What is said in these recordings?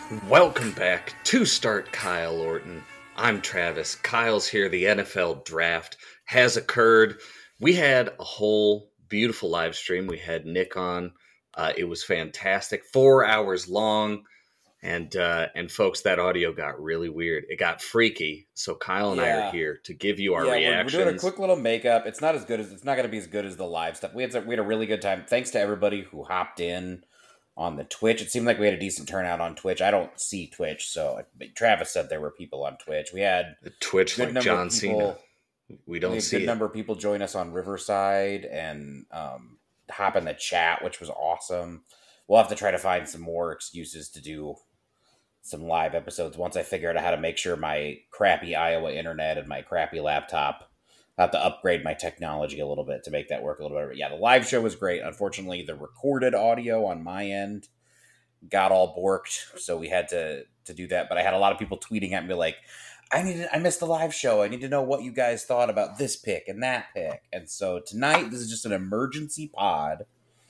Welcome back to Start Kyle Orton. I'm Travis. Kyle's here. The NFL draft has occurred. We had a whole beautiful live stream. We had Nick on. It was fantastic. 4 hours long. And folks, that audio got really weird. It got freaky. So Kyle and I are Yeah, here to give you our we're doing a reactions. quick little makeup. It's not going to be as good as the live stuff. We had a really good time. Thanks to everybody who hopped in on the Twitch. It seemed like we had a decent turnout on Twitch. I don't see Twitch, so Travis said there were people on Twitch. We had Twitch good like number of John Cena. people. We We don't had good see it. number of people join us on Riverside and hop in the chat, which was awesome. We'll have to try to find some more excuses to do some live episodes once I figure out how to make sure my crappy Iowa internet and my crappy laptop. I have to upgrade my technology a little bit to make that work a little better. But yeah, the live show was great. Unfortunately, the recorded audio on my end got all borked, so we had to do that. But I had a lot of people tweeting at me like, I missed the live show. I need to know what you guys thought about this pick and that pick. And so tonight, this is just an emergency pod.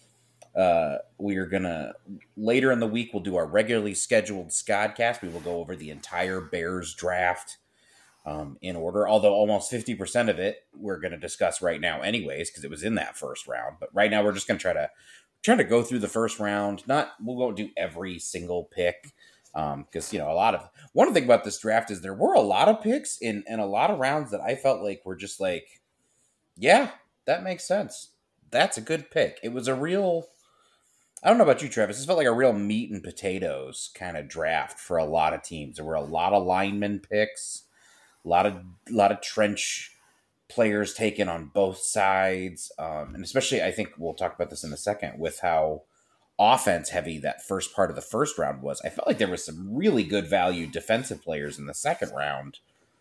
We are gonna later in the week we'll do our regularly scheduled Scodcast. We will go over the entire Bears draft in order. Although almost 50% of it we're going to discuss right now, anyways, because it was in that first round. But right now we're just going to try to go through the first round. We won't do every single pick because one thing about this draft is there were a lot of picks in a lot of rounds that I felt like were just like, yeah, that makes sense. That's a good pick. It was a real. I don't know about you, Travis. This felt like a real meat and potatoes kind of draft for a lot of teams. There were a lot of lineman picks, a lot of trench players taken on both sides, and especially I think we'll talk about this in a second with how offense heavy that first part of the first round was. I felt like there was some really good value defensive players in the second round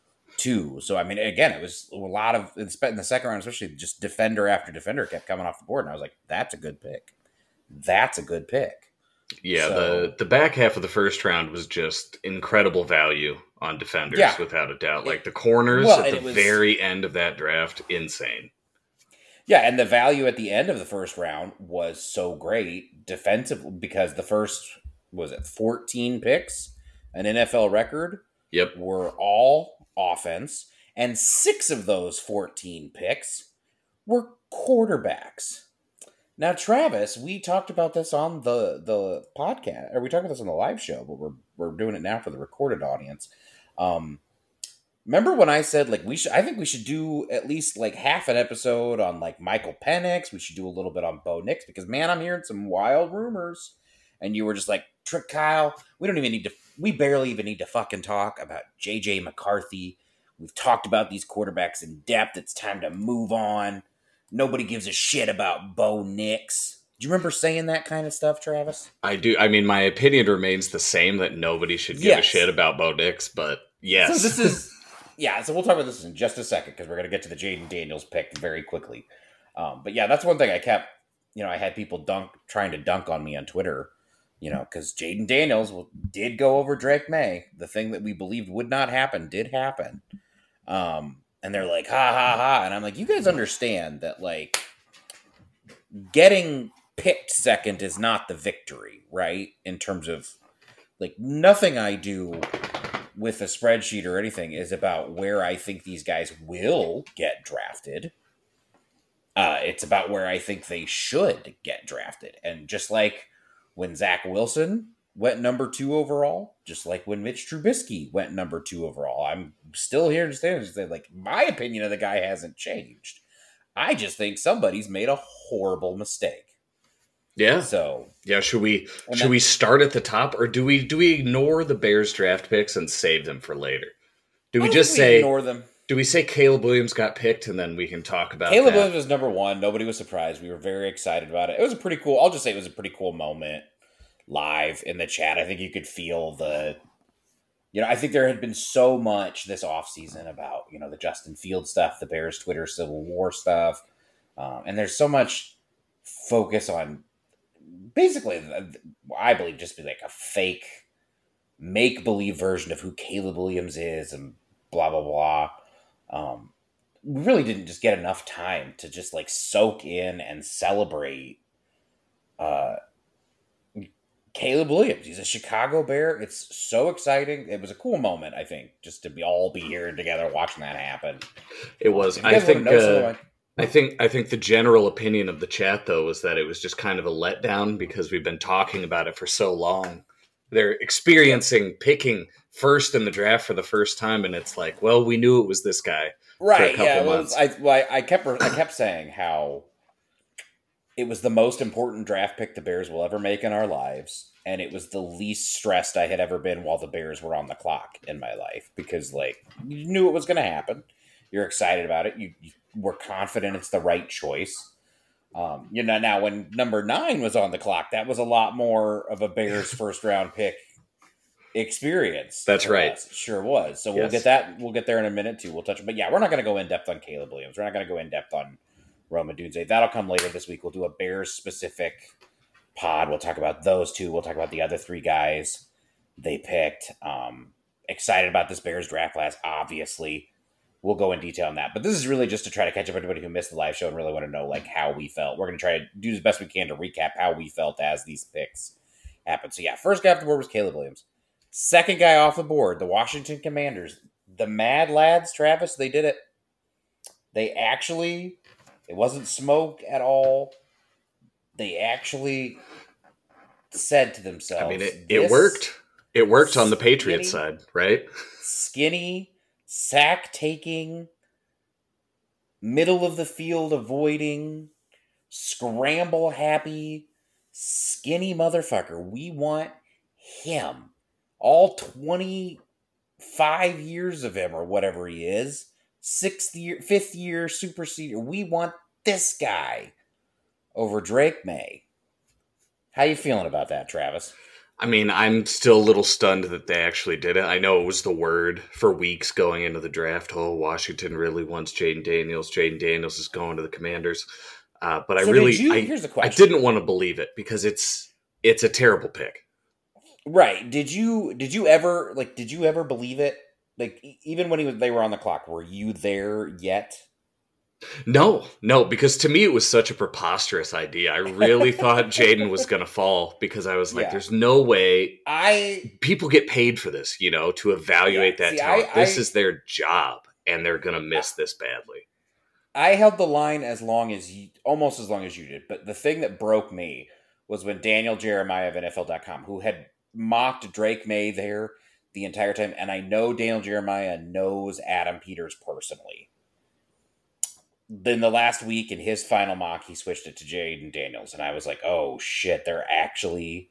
too. So I mean, again, it was a lot of in the second round, especially just defender after defender kept coming off the board, and I was like, that's a good pick. That's a good pick. Yeah, So the back half of the first round was just incredible value on defenders, yeah, without a doubt. it Like the corners well, at and the it was very end of that draft, insane. yeah, and the value at the end of the first round was so great defensively because the first was it 14 picks, an NFL record, Yep. were all offense, and 6 of those 14 picks were quarterbacks. Now, Travis, we talked about this on the podcast, or we talked about this on the live show, but we're doing it now for the recorded audience. Um, Remember when I said like I think we should do at least like half an episode on like Michael Penix. We should do a little bit on Bo Nix because man, I'm hearing some wild rumors. And you were just like, Trick Kyle, we barely even need to fucking talk about JJ McCarthy. We've talked about these quarterbacks in depth. It's time to move on. Nobody gives a shit about Bo Nix. Do you remember saying that kind of stuff, Travis? I do. I mean, my opinion remains the same that nobody should give a shit Yes. about Bo Nix, but So this yes. is so we'll talk about this in just a second because we're going to get to the Jaden Daniels pick very quickly. But yeah, that's one thing I kept. I had people trying to dunk on me on Twitter. Because Jaden Daniels did go over Drake May. The thing that we believed would not happen did happen. And they're like, ha ha ha, and I'm like, you guys understand that like getting picked second is not the victory, right? In terms of like nothing I do with a spreadsheet or anything is about where I think these guys will get drafted. It's about where I think they should get drafted. And just like when Zach Wilson went number 2 overall, just like when Mitch Trubisky went number 2 overall, I'm still here to say like my opinion of the guy hasn't changed. I just think somebody's made a horrible mistake. Yeah. So Yeah, should we start at the top, or do we ignore the Bears draft picks and save them for later? Do I we don't just think we say ignore them. do we say Caleb Williams got picked and then we can talk about Caleb that? Williams was number 1. Nobody was surprised. We were very excited about it. It was a pretty cool. I'll just say it was a pretty cool moment live in the chat. I think you could feel I think there had been so much this offseason about, the Justin Field stuff, the Bears Twitter Civil War stuff. And there's so much focus on basically, I believe, just be like a fake make-believe version of who Caleb Williams is and blah, blah, blah. We really didn't just get enough time to just like soak in and celebrate Caleb Williams. He's a Chicago Bear. It's so exciting. It was a cool moment, I think, just to all be here together watching that happen. It was. If you guys want to know some of my I think the general opinion of the chat though was that it was just kind of a letdown because we've been talking about it for so long. They're experiencing picking first in the draft for the first time, and it's like, well, we knew it was this guy for a couple months. I kept saying how it was the most important draft pick the Bears will ever make in our lives, and it was the least stressed I had ever been while the Bears were on the clock in my life because, like, you knew it was going to happen. You're excited about it. You were confident it's the right choice. Now when number 9 was on the clock, that was a lot more of a Bears first round pick experience. That's right. It sure was. So we'll get that. We'll get there in a minute too. We'll touch it. But yeah, we're not going to go in depth on Caleb Williams. We're not going to go in depth on Rome Odunze. That'll come later this week. We'll do a Bears specific pod. We'll talk about those two. We'll talk about the other 3 guys they picked. Excited about this Bears draft class, obviously. We'll go in detail on that. But this is really just to try to catch up everybody who missed the live show and really want to know like how we felt. We're going to try to do the best we can to recap how we felt as these picks happened. So yeah, first guy off the board was Caleb Williams. Second guy off the board, the Washington Commanders. The Mad Lads, Travis, they did it. They actually, it wasn't smoke at all. They actually said to themselves, I mean, it worked. It worked on the Patriots side, right? Skinny, sack-taking, middle-of-the-field avoiding, scramble-happy, skinny motherfucker. We want him. All 25 years of him or whatever he is. 5th year super senior. We want this guy over Drake May. How you feeling about that, Travis? I mean, I'm still a little stunned that they actually did it. I know it was the word for weeks going into the draft. Oh, Washington really wants Jaden Daniels. Jaden Daniels is going to the Commanders. But so here's the question. I didn't want to believe it because it's a terrible pick. Right. Did you ever believe it? Like, even when they were on the clock, were you there yet? No, because to me it was such a preposterous idea. I really thought Jaden was going to fall because I was like, there's no way people get paid for this, to evaluate that talent. This is their job, and they're going to miss this badly. I held the line almost as long as you did. But the thing that broke me was when Daniel Jeremiah of NFL.com, who had mocked Drake May there the entire time, and I know Daniel Jeremiah knows Adam Peters personally. Then the last week in his final mock, he switched it to Jaden Daniels, and I was like, "Oh shit! They are actually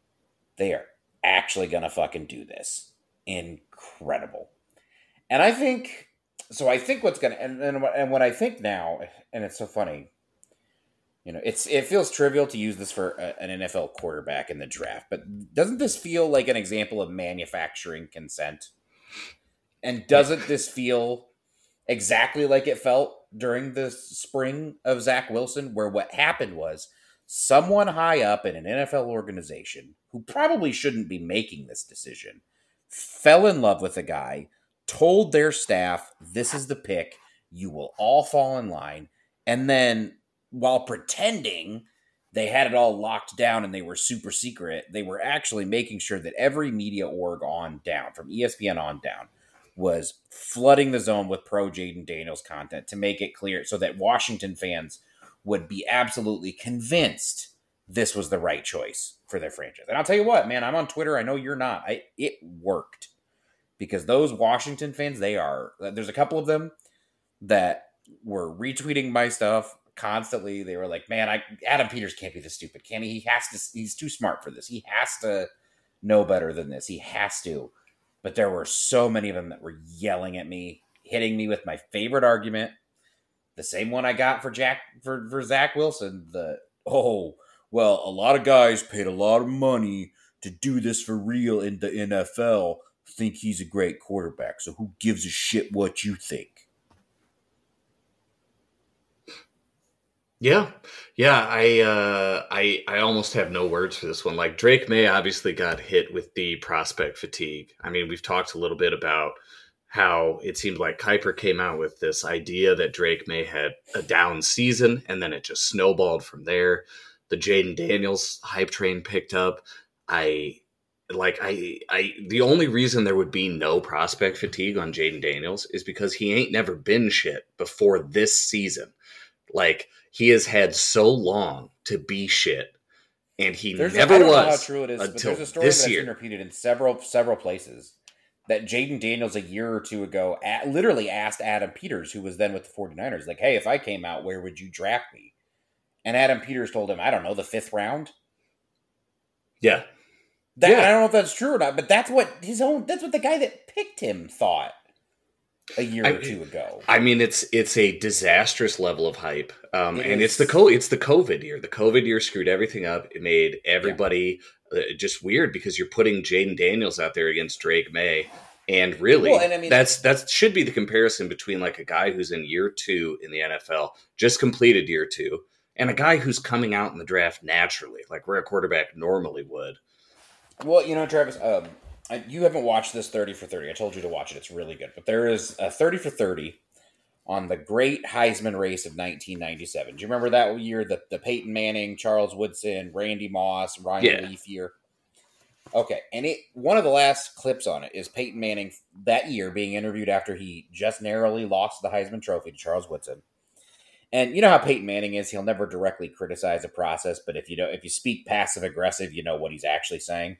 gonna fucking do this. Incredible." And I think what's gonna and what I think now, and it's so funny. It feels trivial to use this for an NFL quarterback in the draft, but doesn't this feel like an example of manufacturing consent? And doesn't this feel exactly like it felt during the spring of Zach Wilson, where what happened was someone high up in an NFL organization who probably shouldn't be making this decision fell in love with a guy, told their staff, this is the pick, you will all fall in line, and then while pretending they had it all locked down and they were super secret, they were actually making sure that every media org on down, from ESPN on down, was flooding the zone with pro Jaden Daniels content to make it clear so that Washington fans would be absolutely convinced this was the right choice for their franchise. And I'll tell you what, man, I'm on Twitter. I know you're not. It worked because those Washington fans, there's a couple of them that were retweeting my stuff constantly. They were like, man, Adam Peters can't be this stupid, can he? He's too smart for this. He has to know better than this. He has to. But there were so many of them that were yelling at me, hitting me with my favorite argument, the same one I got for Zach Wilson. A lot of guys paid a lot of money to do this for real in the NFL. Think he's a great quarterback. So who gives a shit what you think? Yeah. I almost have no words for this one. Like, Drake May obviously got hit with the prospect fatigue. I mean, we've talked a little bit about how it seemed like Kuiper came out with this idea that Drake May had a down season, and then it just snowballed from there. The Jaden Daniels hype train picked up. I the only reason there would be no prospect fatigue on Jaden Daniels is because he ain't never been shit before this season. Like, he has had so long to be shit, and he never I don't know how was true it is, but until there's a story this that I've year. seen repeated in several places that Jaden Daniels a year or two ago literally asked Adam Peters, who was then with the 49ers, like, hey, if I came out, where would you draft me? And Adam Peters told him, I don't know, the 5th round. Yeah. I don't know if that's true or not, but that's what the guy that picked him thought a year or two ago. I mean, it's a disastrous level of hype, and is. it's the COVID year. The COVID year screwed everything up. It made everybody just weird because you're putting Jaden Daniels out there against Drake May, and really, Well, and I mean, that should be the comparison between like a guy who's in year 2 in the NFL, just completed year 2, and a guy who's coming out in the draft naturally, like where a quarterback normally would. Well, you know, Travis, you haven't watched this 30 for 30. I told you to watch it. It's really good. But there is a 30 for 30 on the great Heisman race of 1997. Do you remember that year, the Peyton Manning, Charles Woodson, Randy Moss, Ryan Leaf year? Okay, and one of the last clips on it is Peyton Manning that year being interviewed after he just narrowly lost the Heisman Trophy to Charles Woodson. And you know how Peyton Manning is; he'll never directly criticize a process, but if you speak passive aggressive, you know what he's actually saying.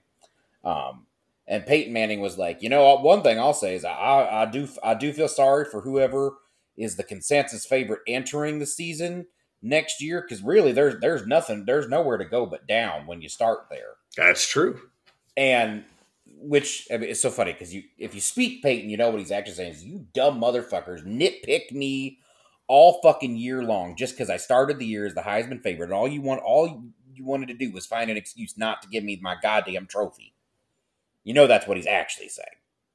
And Peyton Manning was like, you know, one thing I'll say is I do feel sorry for whoever is the consensus favorite entering the season next year, because really there's nowhere to go but down when you start there. That's true. And which, I mean, it's so funny because if you speak Peyton, you know what he's actually saying is, you dumb motherfuckers nitpick me all fucking year long just because I started the year as the Heisman favorite, and all you wanted to do was find an excuse not to give me my goddamn trophy. You know that's what he's actually saying.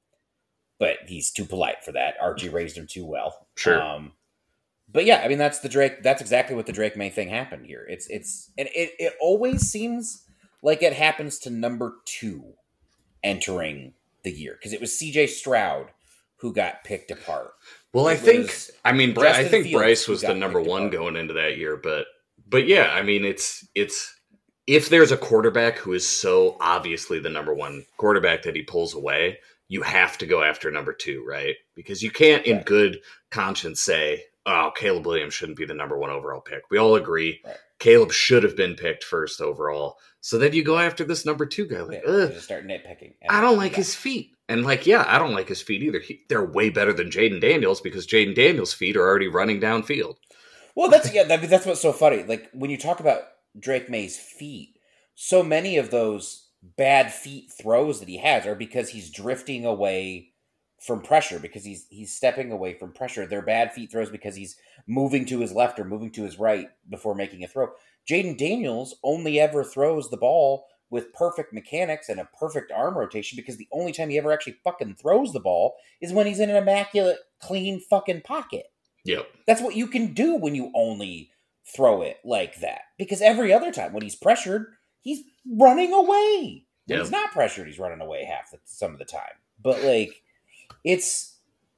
But he's too polite for that. Archie raised him too well. Sure. But yeah, I mean that's exactly what the Drake May thing happened here. It always seems like it happens to number 2 entering the year, because it was CJ Stroud who got picked apart. Well, I think Bryce was the number 1 going into that year, but yeah, I mean it's if there's a quarterback who is so obviously the number 1 quarterback that he pulls away, you have to go after number 2, right? Because you can't in good conscience say, oh, Caleb Williams shouldn't be the number 1 overall pick. We all agree. Right. Caleb should have been picked first overall. So then you go after this number 2 guy. Like, just start nitpicking. I don't like his feet. And like, yeah, I don't like his feet either. They're way better than Jaden Daniels because Jaden Daniels' feet are already running downfield. Well, that's what's so funny. Like, when you talk about Drake May's feet, so many of those bad feet throws that he has are because he's drifting away from pressure, because he's stepping away from pressure. They're bad feet throws because he's moving to his left or moving to his right before making a throw. Jaden Daniels only ever throws the ball with perfect mechanics and a perfect arm rotation, because the only time he ever actually fucking throws the ball is when he's in an immaculate, clean fucking pocket. Yep. That's what you can do when you only throw it like that. Because every other time when he's pressured, he's running away. When he's not pressured, he's running away some of the time. But like, it's,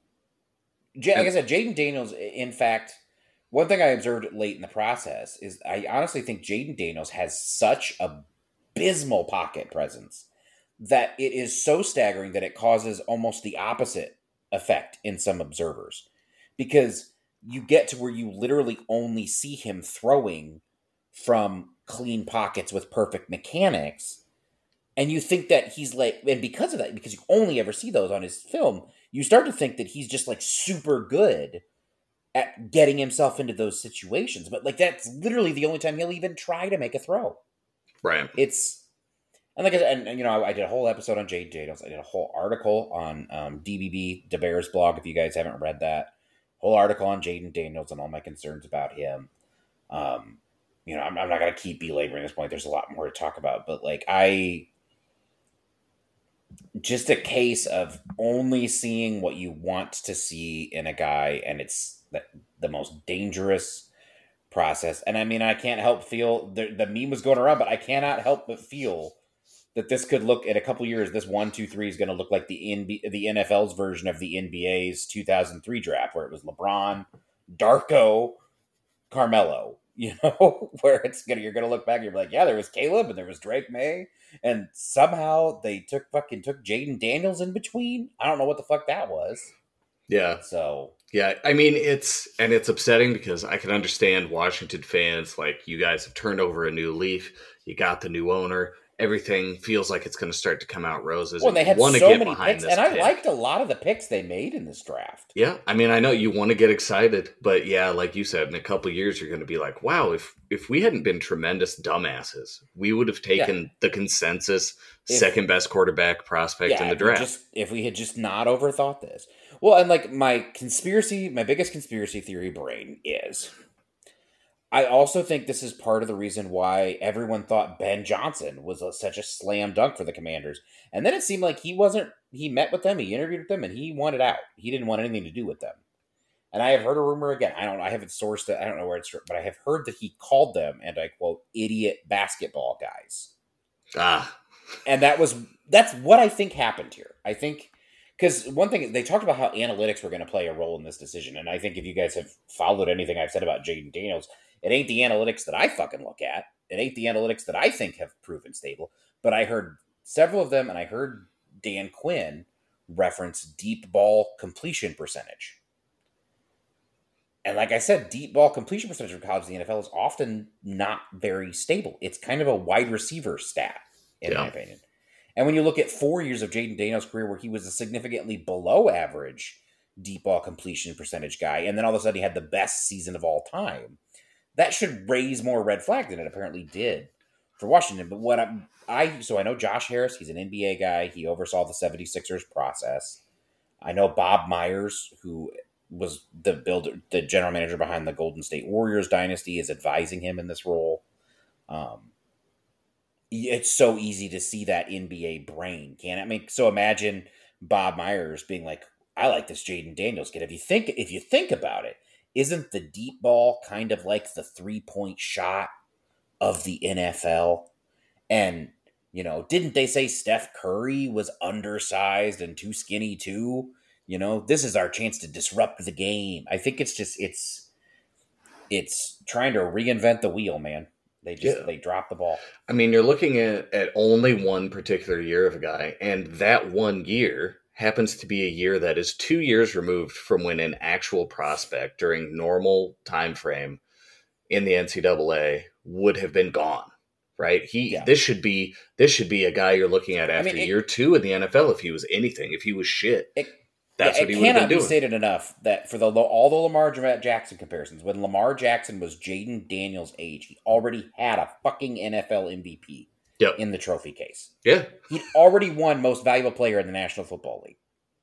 like I said, Jaden Daniels, in fact, one thing I observed late in the process is I honestly think Jaden Daniels has such abysmal pocket presence that it is so staggering that it causes almost the opposite effect in some observers. Because you get to where you literally only see him throwing from clean pockets with perfect mechanics, and you think that he's like, and because of that, because you only ever see those on his film, you start to think that he's just like super good at getting himself into those situations. But like, that's literally the only time he'll even try to make a throw. Right. And like I said, and you know, I did a whole episode on Jaden Daniels. I did a whole article on DBB DeBear's blog. If you guys haven't read that, whole article on Jaden Daniels and all my concerns about him. You know, I'm not going to keep belaboring this point. There's a lot more to talk about, but like, just a case of only seeing what you want to see in a guy, and it's the most dangerous process. And I mean, I can't help feel the meme was going around, but I cannot help but feel that this could look, in a couple years, this 1-2-3 is going to look like the NFL's version of the NBA's 2003 draft, where it was LeBron, Darko, Carmelo. where you're gonna look back and you're like, yeah, there was Caleb and there was Drake May, and somehow they took Jaden Daniels in between. I don't know what the fuck that was. Yeah. So yeah, I mean it's upsetting because I can understand Washington fans, like, you guys have turned over a new leaf, you got the new owner, everything feels like it's going to start to come out roses. Well, they had so many picks, and I liked a lot of the picks they made in this draft. Yeah, I mean, I know you want to get excited, but yeah, like you said, in a couple of years, you're going to be like, wow, if we hadn't been tremendous dumbasses, we would have taken the consensus second best quarterback prospect in the draft. If we had just not overthought this. Well, and like my biggest conspiracy theory brain is, I also think this is part of the reason why everyone thought Ben Johnson was such a slam dunk for the Commanders. And then it seemed like he met with them, he interviewed with them, and he wanted out. He didn't want anything to do with them. And I have heard a rumor again. I haven't sourced it. I don't know where it's from, but I have heard that he called them, and I quote, idiot basketball guys. And that's what I think happened here. I think, because one thing, they talked about how analytics were going to play a role in this decision. And I think if you guys have followed anything I've said about Jaden Daniels, it ain't the analytics that I fucking look at. It ain't the analytics that I think have proven stable. But I heard several of them, and I heard Dan Quinn reference deep ball completion percentage. And like I said, deep ball completion percentage of college in the NFL is often not very stable. It's kind of a wide receiver stat, in my opinion. And when you look at 4 years of Jaden Daniels' career where he was a significantly below average deep ball completion percentage guy, and then all of a sudden he had the best season of all time, that should raise more red flag than it apparently did for Washington. But so I know Josh Harris, he's an NBA guy. He oversaw the 76ers process. I know Bob Myers, who was the general manager behind the Golden State Warriors dynasty, is advising him in this role. It's so easy to see that NBA brain, can't it? I mean, so imagine Bob Myers being like, I like this Jaden Daniels kid. If you think about it, isn't the deep ball kind of like the 3-point shot of the NFL? And, didn't they say Steph Curry was undersized and too skinny too? This is our chance to disrupt the game. I think it's trying to reinvent the wheel, man. They drop the ball. I mean, you're looking at only one particular year of a guy, and that 1 year happens to be a year that is 2 years removed from when an actual prospect during normal time frame in the NCAA would have been gone, right? This should be a guy you're looking at after year 2 in the NFL. If he was anything, if he was shit, that's what he would have been doing. It cannot be stated enough that for all the Lamar Jackson comparisons, when Lamar Jackson was Jaden Daniels' age, he already had a fucking NFL MVP. In the trophy case. Yeah. He'd already won most valuable player in the National Football League.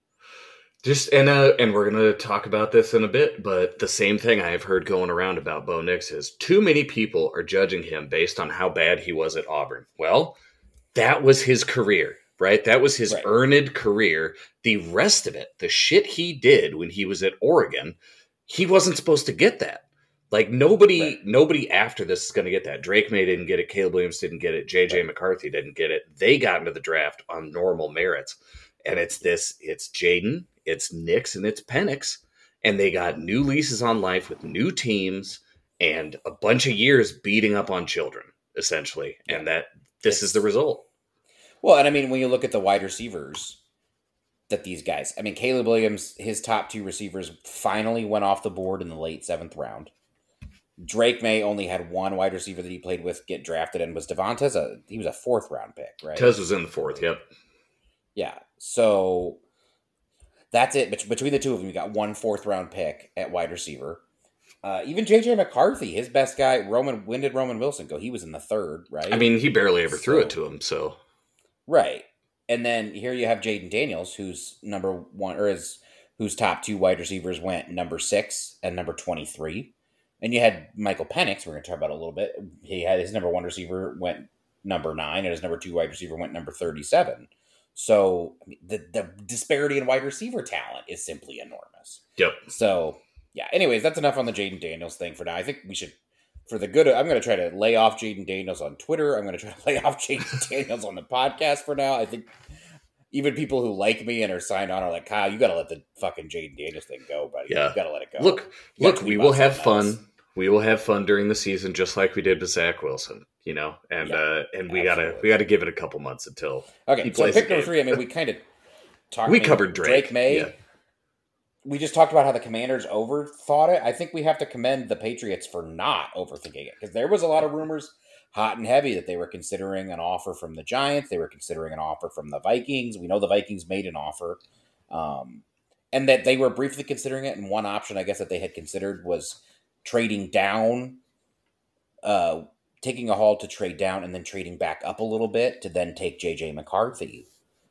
And we're going to talk about this in a bit, but the same thing I have heard going around about Bo Nix is too many people are judging him based on how bad he was at Auburn. Well, that was his career, right? That was his earned career. The rest of it, the shit he did when he was at Oregon, he wasn't supposed to get that. Like, nobody after this is going to get that. Drake May didn't get it. Caleb Williams didn't get it. J.J. McCarthy didn't get it. They got into the draft on normal merits. And it's Jaden, it's Nix, and it's Penix. And they got new leases on life with new teams and a bunch of years beating up on children, essentially. And this is the result. Well, and I mean, when you look at the wide receivers that these guys, I mean, Caleb Williams, his top 2 receivers finally went off the board in the late 7th round. Drake May only had one wide receiver that he played with get drafted, and was Devontae. He was a 4th round pick, right? Tez was in the 4th, yep. Yeah, so that's it. Between the two of them, you got 1 4th round pick at wide receiver. Even J.J. McCarthy, his best guy, when did Roman Wilson go? He was in the 3rd, right? I mean, he barely ever threw it to him, so. Right. And then here you have Jaden Daniels, who's number 1, or whose top 2 wide receivers went number 6 and number 23. And you had Michael Penix, we're going to talk about a little bit. He had his number 1 receiver went number 9, and his number 2 wide receiver went number 37. So the disparity in wide receiver talent is simply enormous. Yep. So, yeah. Anyways, that's enough on the Jaden Daniels thing for now. I think we should, for the good, I'm going to try to lay off Jaden Daniels on Twitter. I'm going to try to lay off Jaden Daniels on the podcast for now. I think even people who like me and are signed on are like, Kyle, you got to let the fucking Jaden Daniels thing go, buddy. Yeah. You got to let it go. Look, we will have fun. We will have fun during the season, just like we did with Zach Wilson. Yeah, And absolutely. we gotta give it a couple months until he Okay, so plays a pick number game. three. I mean, we kind of talked. I We mean, covered Drake Drake. Yeah. May. We just talked about how the Commanders overthought it. I think we have to commend the Patriots for not overthinking it, because there was a lot of rumors, hot and heavy, that they were considering an offer from the Giants. They were considering an offer from the Vikings. We know the Vikings made an offer, and that they were briefly considering it. And one option, I guess, that they had considered was trading down, taking a haul to trade down, and then trading back up a little bit to then take JJ McCarthy.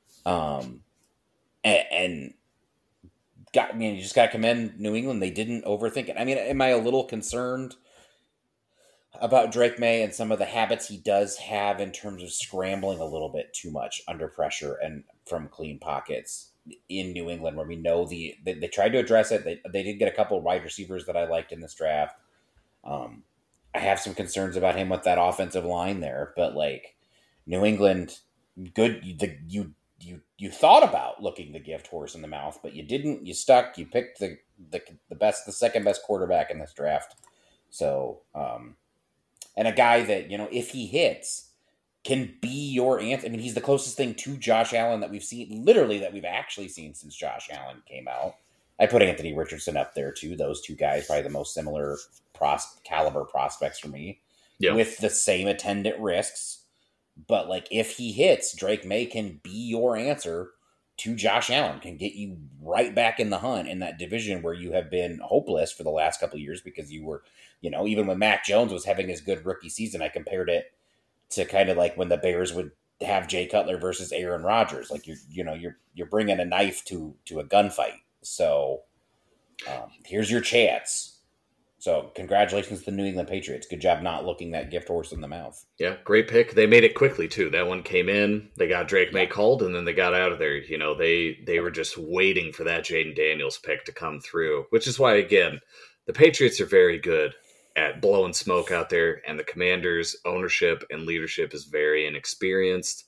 And you just got to commend New England. They didn't overthink it. I mean, am I a little concerned about Drake May and some of the habits he does have in terms of scrambling a little bit too much under pressure and from clean pockets in New England, where we know they tried to address it. They did get a couple of wide receivers that I liked in this draft. I have some concerns about him with that offensive line there, but like New England, good. You thought about looking the gift horse in the mouth, but you didn't. You stuck. You picked the second best quarterback in this draft. So, and a guy that, if he hits, can be your answer. I mean, he's the closest thing to Josh Allen that we've seen, literally that we've actually seen since Josh Allen came out. I put Anthony Richardson up there too. Those two guys, probably the most similar caliber prospects for me, with the same attendant risks. But like, if he hits, Drake May can be your answer to Josh Allen, can get you right back in the hunt in that division where you have been hopeless for the last couple of years, because you were, even when Mac Jones was having his good rookie season, I compared it to kind of like when the Bears would have Jay Cutler versus Aaron Rodgers. Like you're bringing a knife to a gunfight. So here's your chance. So congratulations to the New England Patriots. Good job not looking that gift horse in the mouth. Yeah, great pick. They made it quickly too. That one came in. They got Drake May called, and then they got out of there. They were just waiting for that Jaden Daniels pick to come through, which is why, again, the Patriots are very good at blowing smoke out there, and the Commanders' ownership and leadership is very inexperienced.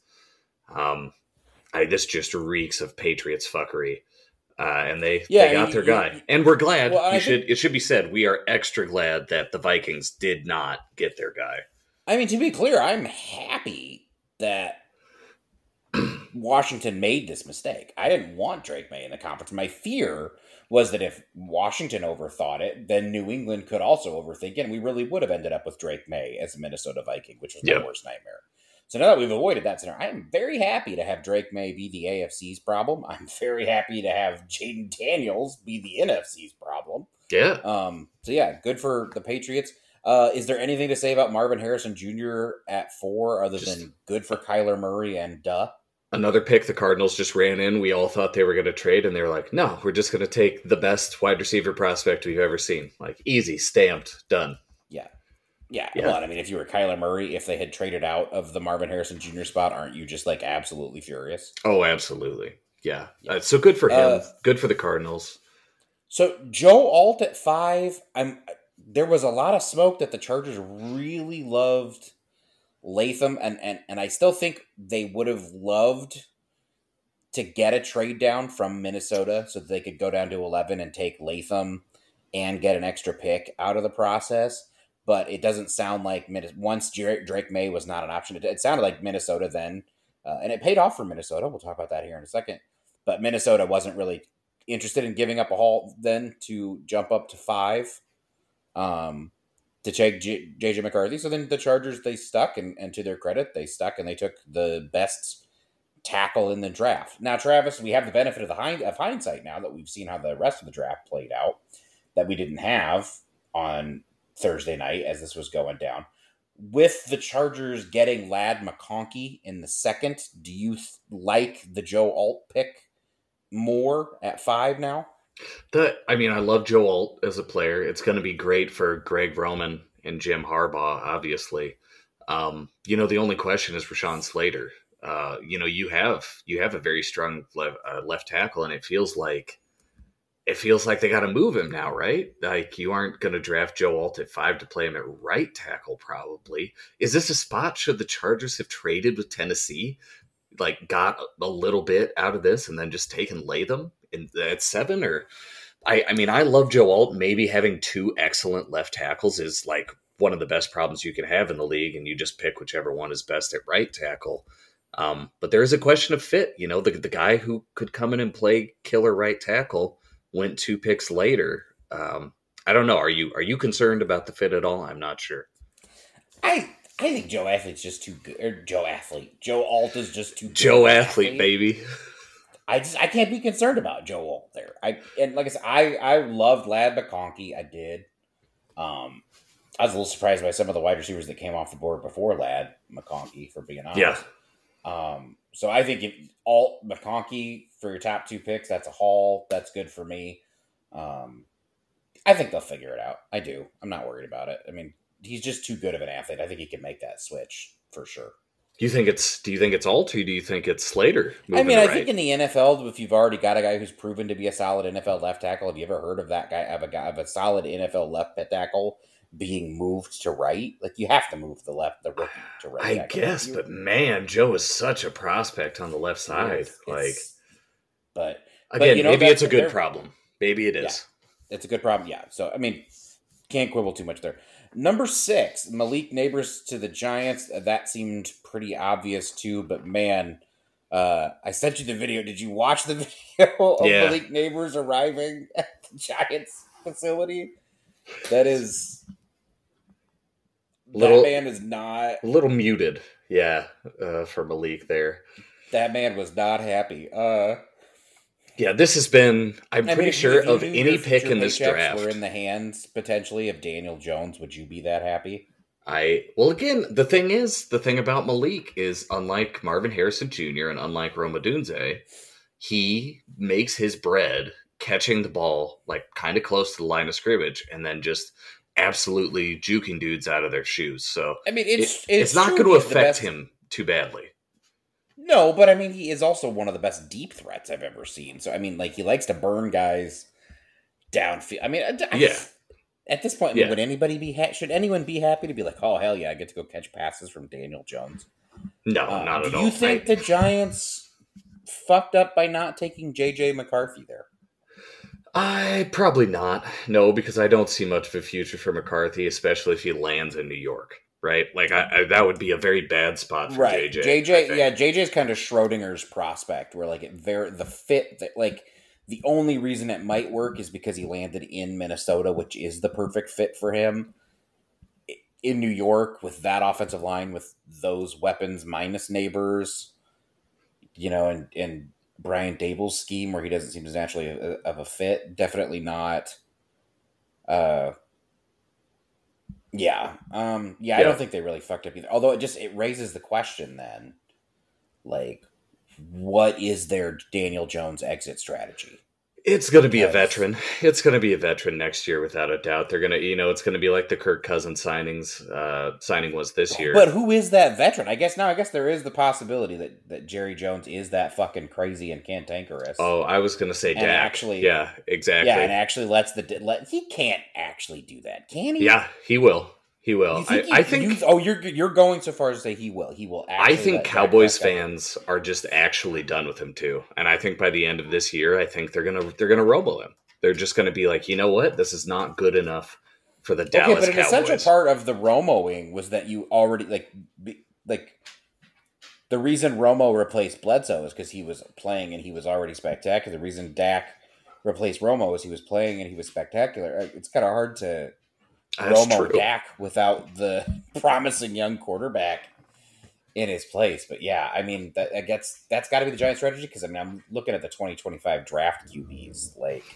This just reeks of Patriots fuckery. And they got their guy. And we're glad. It should be said, we are extra glad that the Vikings did not get their guy. I mean, to be clear, I'm happy that Washington made this mistake. I didn't want Drake May in the conference. My fear was that if Washington overthought it, then New England could also overthink it, and we really would have ended up with Drake May as a Minnesota Viking, which was my worst nightmare. So now that we've avoided that scenario, I am very happy to have Drake May be the AFC's problem. I'm very happy to have Jaden Daniels be the NFC's problem. Yeah. So yeah, good for the Patriots. Is there anything to say about Marvin Harrison Jr. at 4 other than good for Kyler Murray and duh? Another pick the Cardinals just ran in. We all thought they were going to trade, and they were like, no, we're just going to take the best wide receiver prospect we've ever seen. Like, easy, stamped, done. Yeah. Well, I mean, if you were Kyler Murray, if they had traded out of the Marvin Harrison Jr. spot, aren't you just like absolutely furious? Oh, absolutely. Yeah. So good for him. Good for the Cardinals. So Joe Alt at 5. There was a lot of smoke that the Chargers really loved Latham, and I still think they would have loved to get a trade down from Minnesota so that they could go down to 11 and take Latham and get an extra pick out of the process. But it doesn't sound like once Drake May was not an option. It sounded like Minnesota then, and it paid off for Minnesota. We'll talk about that here in a second. But Minnesota wasn't really interested in giving up a haul then to jump up to 5 to take JJ McCarthy. So then the Chargers, they stuck, and to their credit, they stuck, and they took the best tackle in the draft. Now, Travis, we have the benefit of hindsight now that we've seen how the rest of the draft played out that we didn't have on Thursday night as this was going down. With the Chargers getting Ladd McConkey in the second, do you like the Joe Alt pick more at 5 now? I love Joe Alt as a player. It's going to be great for Greg Roman and Jim Harbaugh, obviously. The only question is Rashawn Slater. You have a very strong left tackle, and it feels like they got to move him now, right? Like, you aren't going to draft Joe Alt at 5 to play him at right tackle, probably. Is this a spot, should the Chargers have traded with Tennessee, like got a little bit out of this and then just taken Latham at 7? Or I mean, I love Joe Alt. Maybe having two excellent left tackles is like one of the best problems you can have in the league, and you just pick whichever one is best at right tackle. But there is a question of fit. You know, the guy who could come in and play killer right tackle went 2 picks later. I don't know. Are you concerned about the fit at all? I'm not sure. I think Joe Athlete's just too good. Or Joe Athlete. Joe Alt is just too good. Joe Athlete, baby. I can't be concerned about Joe Alt there. And like I said, I loved Lad McConkey. I did. I was a little surprised by some of the wide receivers that came off the board before Lad McConkey, for being honest. Yeah. So I think if Alt McConkey for your top 2 picks, that's a haul. That's good for me. I think they'll figure it out. I do. I'm not worried about it. I mean, he's just too good of an athlete. I think he can make that switch for sure. Do you think it's Alt, or do you think it's Slater? I mean, I think in the NFL, if you've already got a guy who's proven to be a solid NFL left tackle, have you ever heard of that guy, of a solid NFL left tackle being moved to right? Like, you have to move the rookie to right. I guess, but man, Joe is such a prospect on the left side. But maybe it's a good problem. Maybe it is. Yeah, it's a good problem. Yeah. So I mean, can't quibble too much there. Number 6, Malik Neighbors to the Giants. That seemed pretty obvious too, but man, I sent you the video. Did you watch the video of Malik Neighbors arriving at the Giants facility? That is... that man is not... A little muted, for Malik there. That man was not happy. Yeah, this has been... I'm pretty sure of any pick in this draft... were in the hands, potentially, of Daniel Jones, would you be that happy? Well, again, the thing about Malik is, unlike Marvin Harrison Jr. and unlike Rome Odunze, he makes his bread catching the ball, like, kind of close to the line of scrimmage, and then just absolutely juking dudes out of their shoes. So, I mean, it's not going to affect him too badly. No, but I mean, he is also one of the best deep threats I've ever seen. So, I mean, like, he likes to burn guys downfield. I mean, at this point, would anybody should anyone be happy to be like, oh, hell yeah, I get to go catch passes from Daniel Jones? No, not at all. Do you think the Giants fucked up by not taking J.J. McCarthy there? Probably not. No, because I don't see much of a future for McCarthy, especially if he lands in New York. Right, like that would be a very bad spot for JJ. JJ's kind of Schrodinger's prospect, where like the fit that like the only reason it might work is because he landed in Minnesota, which is the perfect fit for him. In New York, with that offensive line, with those weapons minus Neighbors, you know, and Brian Dable's scheme where he doesn't seem as naturally of a fit, definitely not. I don't think they really fucked up either. Although it raises the question then, like, what is their Daniel Jones exit strategy? It's going to be a veteran. It's going to be a veteran next year, without a doubt. They're going to, it's going to be like the Kirk Cousins signing was this year. But who is that veteran? I guess there is the possibility that Jerry Jones is that fucking crazy and cantankerous. Oh, I was going to say Dak. Actually, yeah, exactly. Yeah, and actually he can't actually do that, can he? Yeah, he will. He will. I think. You're going so far as to say he will. He will. I think Cowboys fans are just actually done with him too, and I think by the end of this year, I think they're gonna robo him. They're just gonna be like, you know what, this is not good enough for the Dallas Cowboys. But an essential part of the Romoing was that you already like the reason Romo replaced Bledsoe is because he was playing and he was already spectacular. The reason Dak replaced Romo is he was playing and he was spectacular. It's kind of hard to. Romo Dak without the promising young quarterback in his place. But yeah, I mean, that's got to be the Giants' strategy, because I mean, I'm looking at the 2025 draft QBs. Like,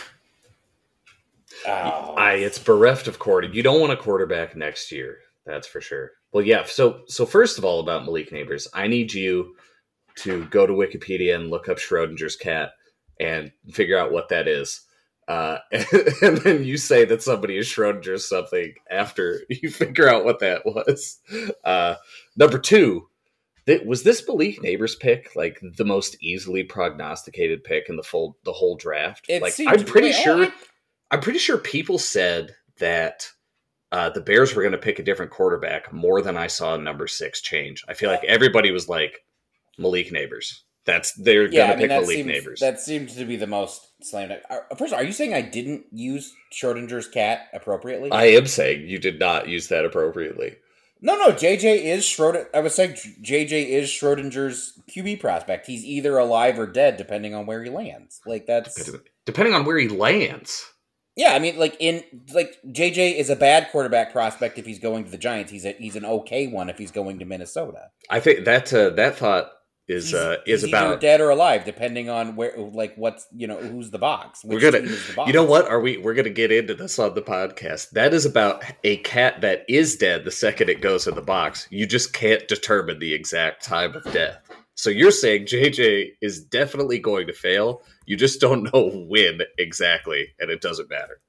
it's bereft of quarterback. You don't want a quarterback next year, that's for sure. Well, yeah. So first of all, about Malik Neighbors, I need you to go to Wikipedia and look up Schrodinger's cat and figure out what that is. And then you say that somebody is Schrodinger something after you figure out what that was. Number 2, was this Malik Neighbors pick like the most easily prognosticated pick in the whole draft? I'm pretty sure people said that the Bears were going to pick a different quarterback more than I saw number 6 change. I feel like everybody was like Malik Neighbors. They're going to pick Malik Neighbors. That seems to be the most slam dunk. First, are you saying I didn't use Schrodinger's cat appropriately? I am saying you did not use that appropriately. No, JJ is Schrodinger. I was saying JJ is Schrodinger's QB prospect. He's either alive or dead, depending on where he lands. Like that's depending on where he lands. Yeah, I mean, JJ is a bad quarterback prospect if he's going to the Giants. He's an okay one if he's going to Minnesota. I think that thought is he's about either dead or alive, depending on where, what's who's the box. We're gonna get into this on the podcast. That is about a cat that is dead the second it goes in the box. You just can't determine the exact time of death. So you're saying JJ is definitely going to fail. You just don't know when exactly, and it doesn't matter.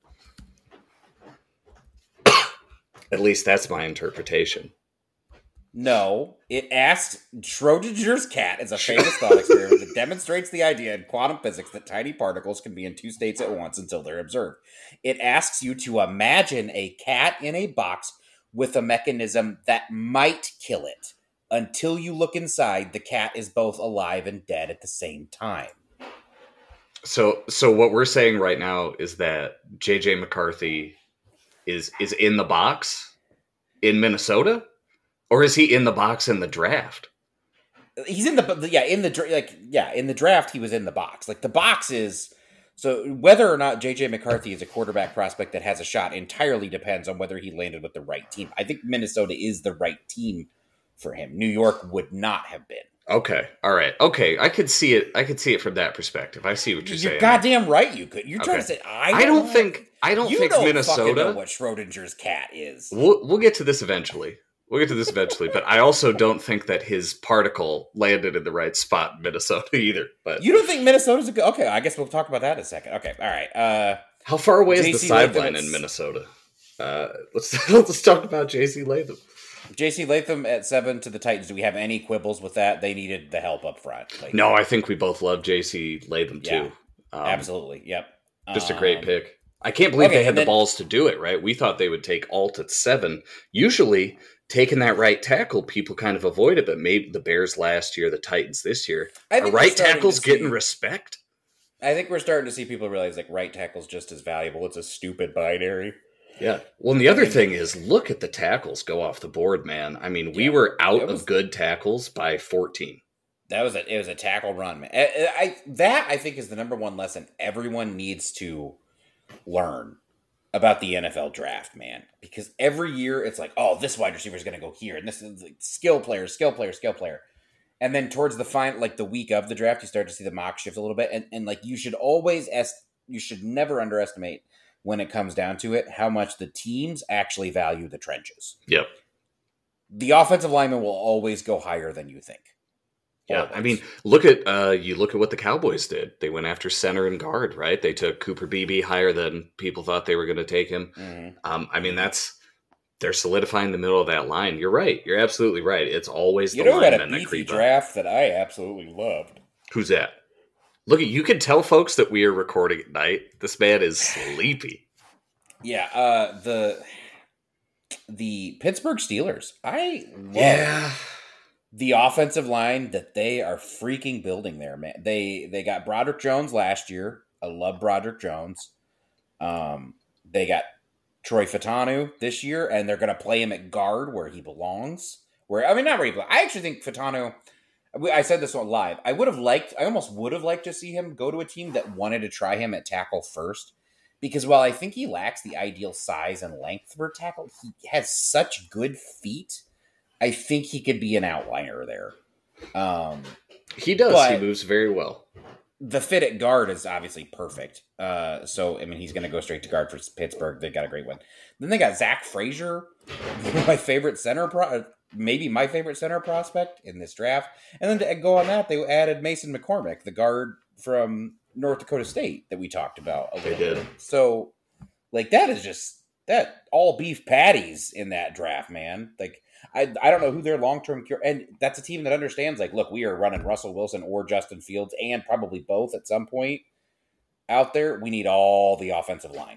At least that's my interpretation. No, it asked Schrodinger's cat is a famous thought experiment that demonstrates the idea in quantum physics that tiny particles can be in two states at once until they're observed. It asks you to imagine a cat in a box with a mechanism that might kill it. Until you look inside, the cat is both alive and dead at the same time. So what we're saying right now is that JJ McCarthy is in the box in Minnesota? Or is he in the box in the draft? He's in the draft he was in the box. Like the box is so whether or not JJ McCarthy is a quarterback prospect that has a shot entirely depends on whether he landed with the right team. I think Minnesota is the right team for him. New York would not have been. Okay. All right. Okay. I could see it from that perspective. I see what you're saying. You're goddamn right you could. You're trying to say I don't think Minnesota know what Schrodinger's cat is. We'll get to this eventually. But I also don't think that his particle landed in the right spot in Minnesota either. But you don't think Minnesota's a good... Okay, I guess we'll talk about that in a second. Okay, all right. How far away is the sideline in Minnesota? Let's talk about J.C. Latham. J.C. Latham at 7 to the Titans. Do we have any quibbles with that? They needed the help up front. No, I think we both love J.C. Latham too. Absolutely. Yep. Just a great pick. I can't believe they had the balls to do it, right? We thought they would take Alt at 7. Usually, taking that right tackle, people kind of avoid it, but maybe the Bears last year, the Titans this year. Are right tackles getting respect? I think we're starting to see people realize like right tackle's just as valuable. It's a stupid binary. Yeah. Well, and the other thing is, look at the tackles go off the board, man. I mean, we were out of good tackles by 14. It was a tackle run, man. I think is the number one lesson everyone needs to learn about the NFL draft, man. Because every year it's like, oh, this wide receiver is going to go here, and this is like skill player. And then towards the week of the draft, you start to see the mock shift a little bit, and like you should never underestimate when it comes down to it how much the teams actually value the trenches. Yep. The offensive lineman will always go higher than you think. Yeah, I mean, look at what the Cowboys did. They went after center and guard, right? They took Cooper Beebe higher than people thought they were going to take him. Mm-hmm. I mean, they're solidifying the middle of that line. You're right. You're absolutely right. It's always the linemen that creep up. Draft that I absolutely loved. Who's that? Look, you can tell folks that we are recording at night. This man is sleepy. Yeah, the Pittsburgh Steelers. I love the offensive line that they are freaking building there, man. They got Broderick Jones last year. I love Broderick Jones. They got Troy Fautanu this year, and they're going to play him at guard where he belongs. Not where he belongs. I actually think Fautanu. I said this on live. I almost would have liked to see him go to a team that wanted to try him at tackle first, because while I think he lacks the ideal size and length for a tackle, he has such good feet. I think he could be an outliner there. He does. He moves very well. The fit at guard is obviously perfect. He's going to go straight to guard for Pittsburgh. They've got a great one. Then they got Zach Frazier, my favorite maybe my favorite center prospect in this draft. And then to go on that, they added Mason McCormick, the guard from North Dakota State that we talked about a little bit. So, that is just that all beef patties in that draft, man. I don't know who their long-term cure, and that's a team that understands, look, we are running Russell Wilson or Justin Fields, and probably both at some point out there. We need all the offensive line.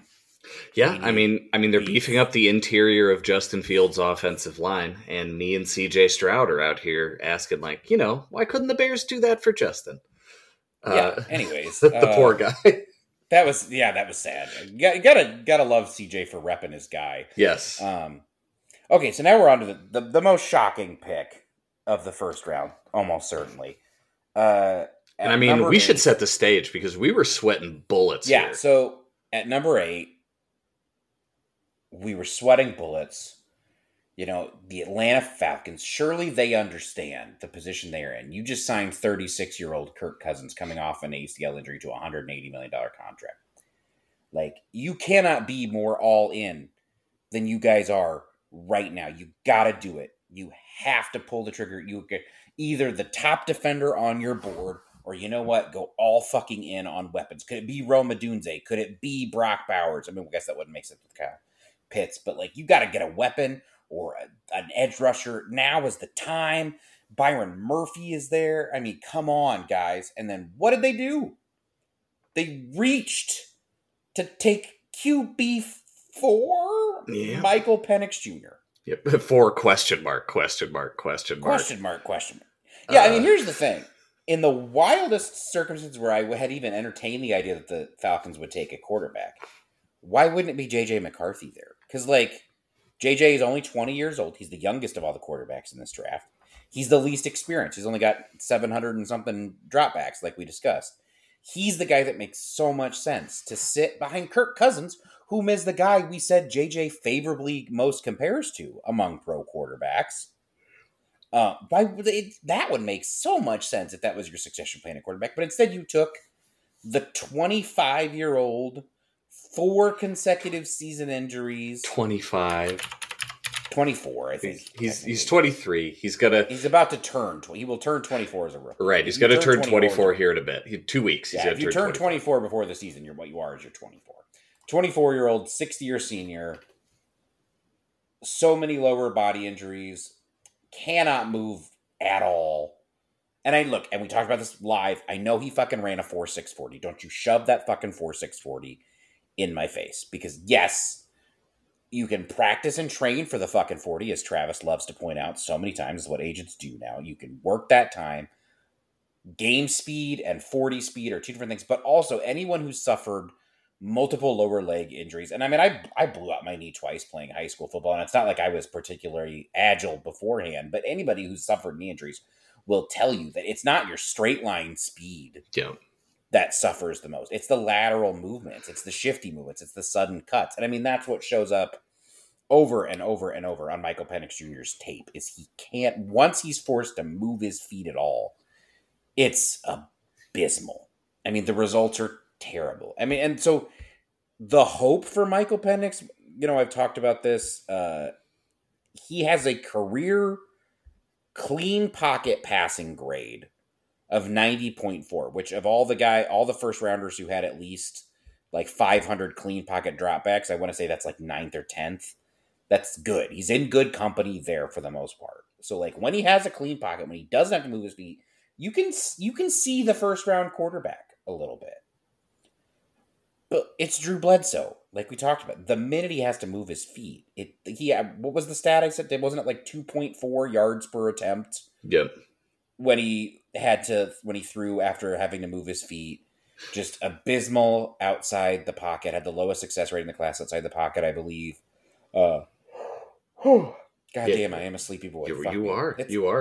Yeah, We I need mean, they're beefing beef. up the interior of Justin Fields' offensive line, and me and CJ Stroud are out here asking, like, why couldn't the Bears do that for Justin? Yeah. Uh, Anyways, the poor guy. that was sad. You gotta love CJ for repping his guy. Yes, Okay, so now we're on to the most shocking pick of the first round, almost certainly. Uh, and I at mean, number we should 8, set the stage because we were sweating bullets yeah. here. So at number 8, we were sweating bullets. The Atlanta Falcons. Surely they understand the position they are in. You just signed 36-year-old Kirk Cousins coming off an ACL injury to a $180 million contract. Like, you cannot be more all in than you guys are right now. You got to do it. You have to pull the trigger. You get either the top defender on your board, or you know what? Go all fucking in on weapons. Could it be Rome Odunze? Could it be Brock Bowers? I mean, I guess that wouldn't make sense with Kyle Pitts, but like, you got to get a weapon or an edge rusher. Now is the time. Byron Murphy is there. I mean, come on, guys. And then what did they do? They reached to take QB4 Yeah. Michael Penix Jr. Yep. For question mark. Yeah, I mean, here's the thing. In the wildest circumstances where I had even entertained the idea that the Falcons would take a quarterback, why wouldn't it be J.J. McCarthy there? Because, like, J.J. is only 20 years old. He's the youngest of all the quarterbacks in this draft. He's the least experienced. He's only got 700 and something dropbacks, like we discussed. He's the guy that makes so much sense to sit behind Kirk Cousins, whom is the guy we said JJ favorably most compares to among pro quarterbacks. That would make so much sense if that was your succession plan at quarterback. But instead, you took the 25-year-old, 4 consecutive season injuries. 25. 24, I think. He's 23. He's about to turn. He will turn 24 as a rookie. Right. He's going to turn 24 here in a bit. 2 weeks. Yeah, if you turn 24 before the season, what you are is you're 24. 24-year-old, 60-year senior. So many lower body injuries. Cannot move at all. And we talked about this live. I know he fucking ran a 4.640. Don't you shove that fucking 4.640 in my face. Because yes, you can practice and train for the fucking 40, as Travis loves to point out so many times, is what agents do now. You can work that time. Game speed and 40 speed are two different things, but also anyone who's suffered multiple lower leg injuries. And I mean, I blew out my knee twice playing high school football, and it's not like I was particularly agile beforehand, but anybody who's suffered knee injuries will tell you that it's not your straight line speed that suffers the most. It's the lateral movements. It's the shifty movements. It's the sudden cuts. And I mean, that's what shows up over and over and over on Michael Penix Jr.'s tape is he can't, once he's forced to move his feet at all, it's abysmal. I mean, the results are terrible. I mean, and so the hope for Michael Penix, I've talked about this. He has a career clean pocket passing grade of 90.4, which of all the first rounders who had at least like 500 clean pocket dropbacks, I want to say that's like 9th or 10th. That's good. He's in good company there for the most part. So like when he has a clean pocket, when he doesn't have to move his feet, you can see the first round quarterback a little bit. But it's Drew Bledsoe, like we talked about. The minute he has to move his feet, what was the stat I said? Wasn't it like 2.4 yards per attempt? Yep. When he threw after having to move his feet, just abysmal outside the pocket. Had the lowest success rate in the class outside the pocket, I believe. God damn, I am a sleepy boy. You are.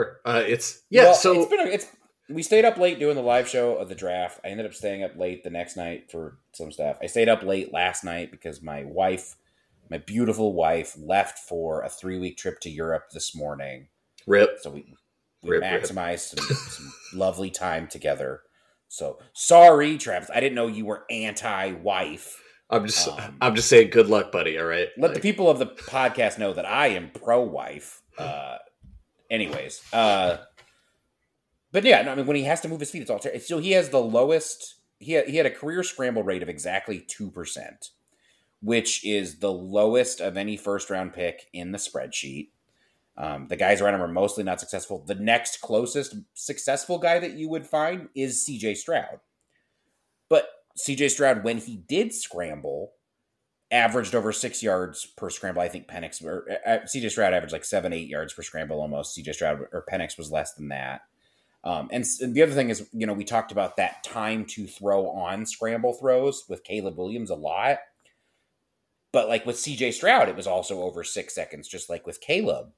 We stayed up late doing the live show of the draft. I ended up staying up late the next night for some stuff. I stayed up late last night because my beautiful wife, left for a 3-week trip to Europe this morning. Rip. So we maximized some lovely time together. So sorry, Travis. I didn't know you were anti-wife. I'm just saying, good luck, buddy. All right. Let the people of the podcast know that I am pro-wife. Anyways, but yeah, I mean, when he has to move his feet, it's all terrible. So he has the lowest. He had a career scramble rate of exactly 2%, which is the lowest of any first round pick in the spreadsheet. The guys around him are mostly not successful. The next closest successful guy that you would find is CJ Stroud. But CJ Stroud, when he did scramble, averaged over 6 yards per scramble. I think Penix or CJ Stroud averaged like 7-8 yards per scramble almost. CJ Stroud or Penix was less than that. And the other thing is, we talked about that time to throw on scramble throws with Caleb Williams a lot. But like with CJ Stroud, it was also over 6 seconds, just like with Caleb.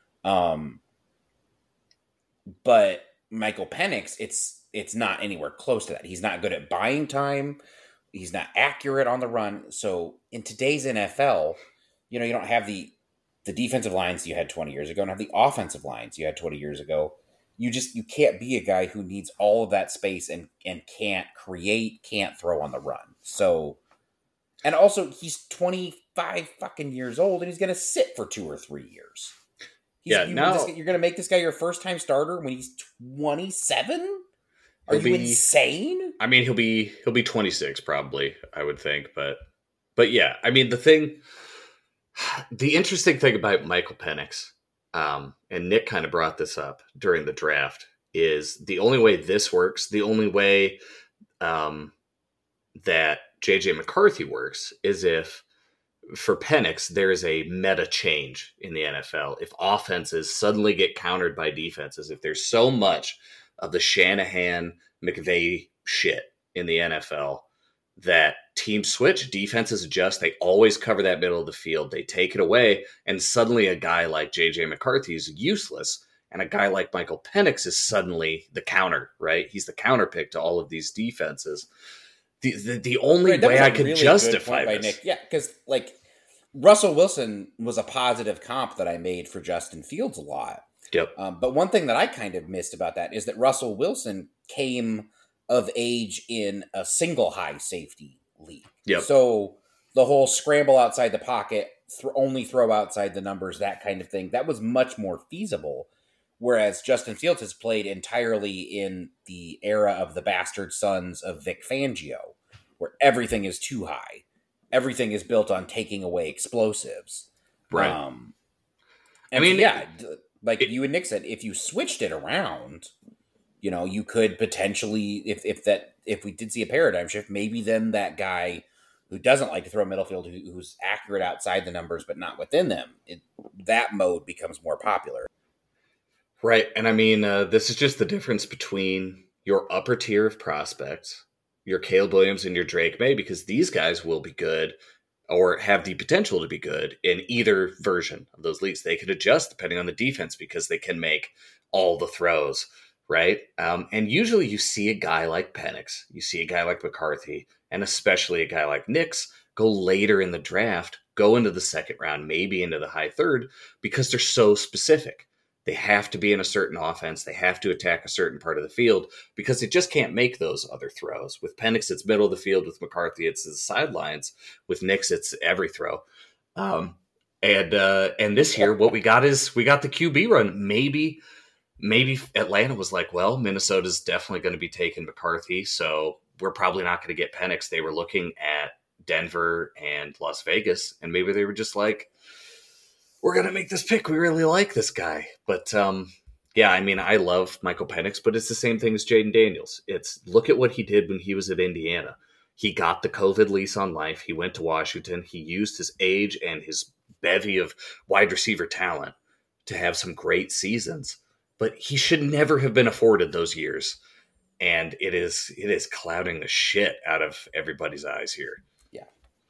But Michael Penix, it's not anywhere close to that. He's not good at buying time. He's not accurate on the run. So in today's NFL, you don't have the defensive lines you had 20 years ago, and have the offensive lines you had 20 years ago. You can't be a guy who needs all of that space and can't throw on the run. So, and also he's 25 fucking years old and he's going to sit for 2 or 3 years. You're going to make this guy your first time starter when he's 27? Are you insane? I mean, he'll be 26 probably, I would think, but yeah, I mean, the interesting thing about Michael Penix, and Nick kind of brought this up during the draft, is the only way this works, the only way that JJ McCarthy works is if, for Penix, there is a meta change in the NFL. If offenses suddenly get countered by defenses, if there's so much of the Shanahan McVay shit in the NFL that teams switch, defenses adjust, they always cover that middle of the field, they take it away, and suddenly a guy like JJ McCarthy is useless, and a guy like Michael Penix is suddenly the counter, right? He's the counter pick to all of these defenses. The only way I could really justify this. Nick. Yeah, because like Russell Wilson was a positive comp that I made for Justin Fields a lot. Yep. But one thing that I kind of missed about that is that Russell Wilson came of age in a single high safety league. Yep. So the whole scramble outside the pocket, only throw outside the numbers, that kind of thing, that was much more feasible. Whereas Justin Fields has played entirely in the era of the bastard sons of Vic Fangio, where everything is too high. Everything is built on taking away explosives. Right. Like you and Nick said, if you switched it around, you could potentially, if we did see a paradigm shift, maybe then that guy who doesn't like to throw middle field, who's accurate outside the numbers but not within them, that mode becomes more popular. Right. And I mean, this is just the difference between your upper tier of prospects, your Caleb Williams and your Drake May, because these guys will be good or have the potential to be good in either version of those leagues. They could adjust depending on the defense because they can make all the throws, right? And usually you see a guy like Penix, you see a guy like McCarthy, and especially a guy like Nix go later in the draft, go into the second round, maybe into the high third, because they're so specific. They have to be in a certain offense. They have to attack a certain part of the field because they just can't make those other throws. With Penix, it's middle of the field. With McCarthy, it's the sidelines. With Nix, it's every throw. And this year, what we got is we got the QB run. Maybe Atlanta was like, well, Minnesota's definitely going to be taking McCarthy, so we're probably not going to get Penix. They were looking at Denver and Las Vegas, and maybe they were just like, we're going to make this pick. We really like this guy. But yeah, I mean, I love Michael Penix, but it's the same thing as Jaden Daniels. It's look at what he did when he was at Indiana. He got the COVID lease on life. He went to Washington. He used his age and his bevy of wide receiver talent to have some great seasons. But he should never have been afforded those years. And it is clouding the shit out of everybody's eyes here. Yeah.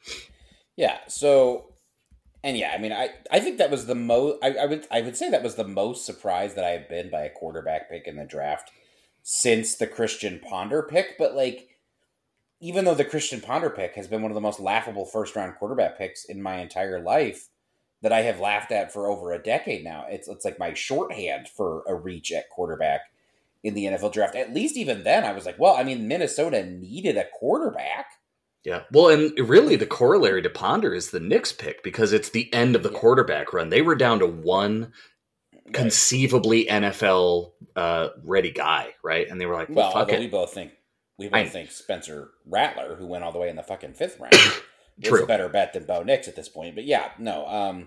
Yeah. So... And yeah, I mean, I think that was the most. I would say that was the most surprised that I have been by a quarterback pick in the draft since the Christian Ponder pick. But like, even though the Christian Ponder pick has been one of the most laughable first round quarterback picks in my entire life, that I have laughed at for over a decade now, it's like my shorthand for a reach at quarterback in the NFL draft. At least even then, I was like, well, I mean, Minnesota needed a quarterback. Yeah. Well, and really the corollary to Ponder is the Knicks pick because it's the end of the quarterback run. They were down to one conceivably NFL ready guy, right? And they were like, well, fuck it. We both think Spencer Rattler, who went all the way in the fucking 5th round, was a better bet than Bo Nix at this point. But yeah, no.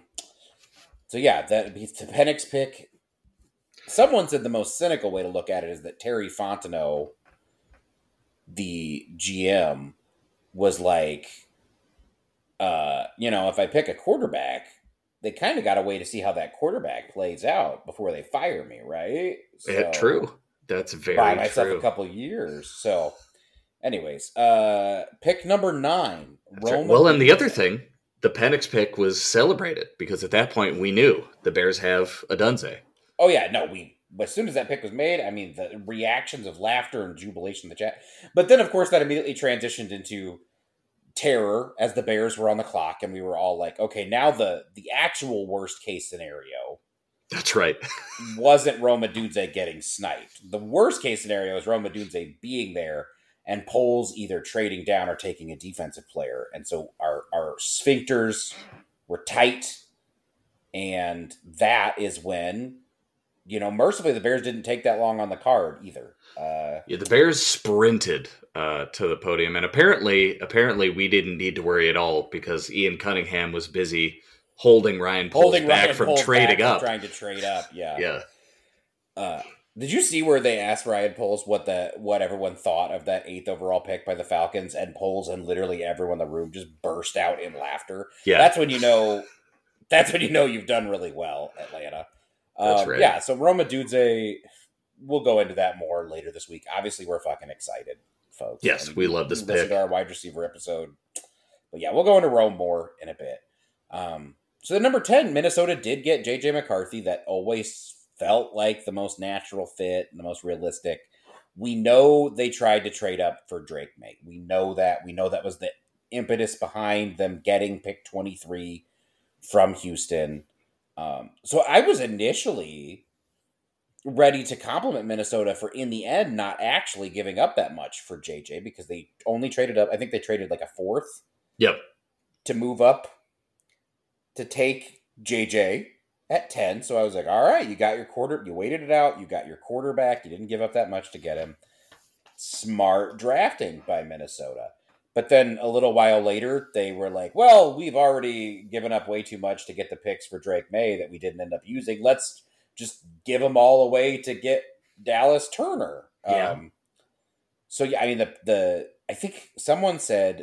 So yeah, that beats the Penix pick. Someone said the most cynical way to look at it is that Terry Fontenot, the GM, was like, if I pick a quarterback, they kind of got to wait to see how that quarterback plays out before they fire me, right? True. So That's buy very myself a true. couple years. So, anyways, pick number 9, That's right. Roma Well, and the other Dunze. thing, the Penix pick was celebrated because at that point we knew the Bears have a Dunze. Oh yeah, no, we as soon as that pick was made, I mean the reactions of laughter and jubilation in the chat. But then of course that immediately transitioned into terror as the Bears were on the clock and we were all like, okay, now the actual worst case scenario That's right. wasn't Roma Dunze getting sniped. The worst case scenario is Roma Dunze being there and Poles either trading down or taking a defensive player. And so our sphincters were tight, and that is when mercifully, the Bears didn't take that long on the card either. Yeah, the Bears sprinted to the podium, and apparently we didn't need to worry at all because Ian Cunningham was busy holding Ryan Poles back from trading up. Trying to trade up, yeah. Yeah. Did you see where they asked Ryan Poles what everyone thought of that 8th overall pick by the Falcons, and Poles and literally everyone in the room just burst out in laughter? Yeah. That's when you know you've done really well, Atlanta. That's right. Yeah, so Roma Dunze, we'll go into that more later this week. Obviously, we're fucking excited, folks. Yes, we love this pick. Listen to our wide receiver episode. But yeah, we'll go into Rome more in a bit. So the number 10, Minnesota did get J.J. McCarthy. That always felt like the most natural fit and the most realistic. We know they tried to trade up for Drake May. We know that. We know that was the impetus behind them getting pick 23 from Houston. So I was initially ready to compliment Minnesota for, in the end, not actually giving up that much for JJ because they only traded up. I think they traded like a 4th. Yep. To move up to take JJ at 10. So I was like, all right, you waited it out. You got your quarterback. You didn't give up that much to get him. Smart drafting by Minnesota. But then a little while later, they were like, well, we've already given up way too much to get the picks for Drake May that we didn't end up using. Let's just give them all away to get Dallas Turner. Yeah. So, yeah, I mean, I think someone said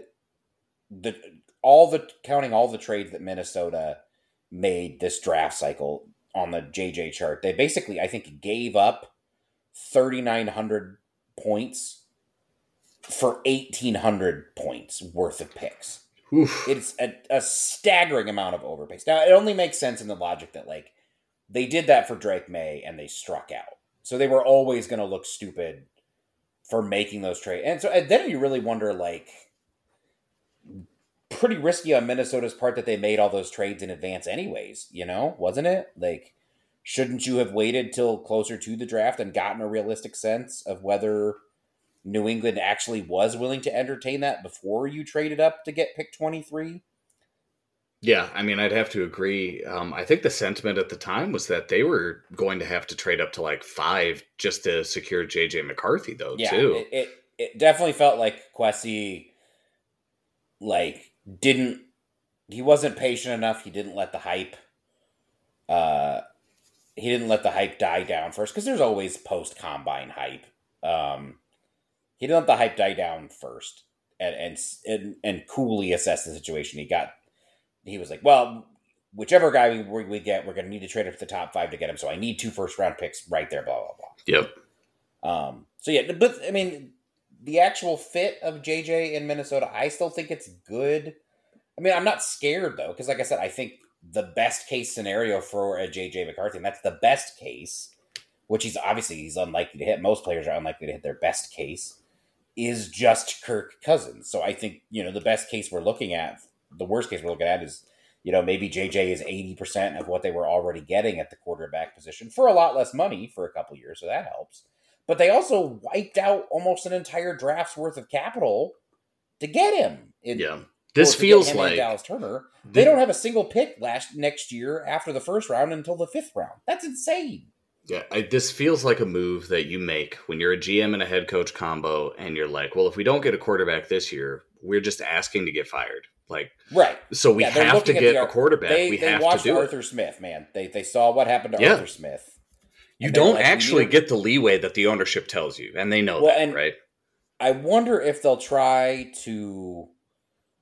counting all the trades that Minnesota made this draft cycle on the JJ chart, they basically, I think, gave up 3,900 points for 1,800 points worth of picks. Oof. It's a staggering amount of overpays. Now, it only makes sense in the logic that, like, they did that for Drake May and they struck out. So they were always going to look stupid for making those trades. And then you really wonder, like, pretty risky on Minnesota's part that they made all those trades in advance anyways, wasn't it? Like, shouldn't you have waited till closer to the draft and gotten a realistic sense of whether New England actually was willing to entertain that before you traded up to get pick 23? Yeah, I mean, I'd have to agree. I think the sentiment at the time was that they were going to have to trade up to like 5 just to secure J.J. McCarthy, though, too. It definitely felt like Kwesi, like, he wasn't patient enough. He didn't let the hype die down first, because there's always post-combine hype. He didn't let the hype die down first and coolly assess the situation. He was like, well, whichever guy we get, we're going to need to trade up to the top 5 to get him. So I need 2 first-round picks right there, blah, blah, blah. Yep. So yeah, but I mean, the actual fit of JJ in Minnesota, I still think it's good. I mean, I'm not scared, though, because like I said, I think the best case scenario for a JJ McCarthy, and that's the best case, which he's unlikely to hit. Most players are unlikely to hit their best case, is just Kirk Cousins. So I think, the best case we're looking at, the worst case we're looking at is, maybe JJ is 80% of what they were already getting at the quarterback position for a lot less money for a couple years. So that helps. But they also wiped out almost an entire draft's worth of capital to get him. Yeah. This feels like Dallas Turner. They don't have a single pick next year after the first round until the 5th round. That's insane. Yeah, this feels like a move that you make when you're a GM and a head coach combo, and you're like, well, if we don't get a quarterback this year, we're just asking to get fired. Like, right. So we have to get a quarterback. We have to do Arthur Smith, man. They saw what happened to Arthur Smith. You don't actually get the leeway that the ownership tells you, and they know that, right? I wonder if they'll try to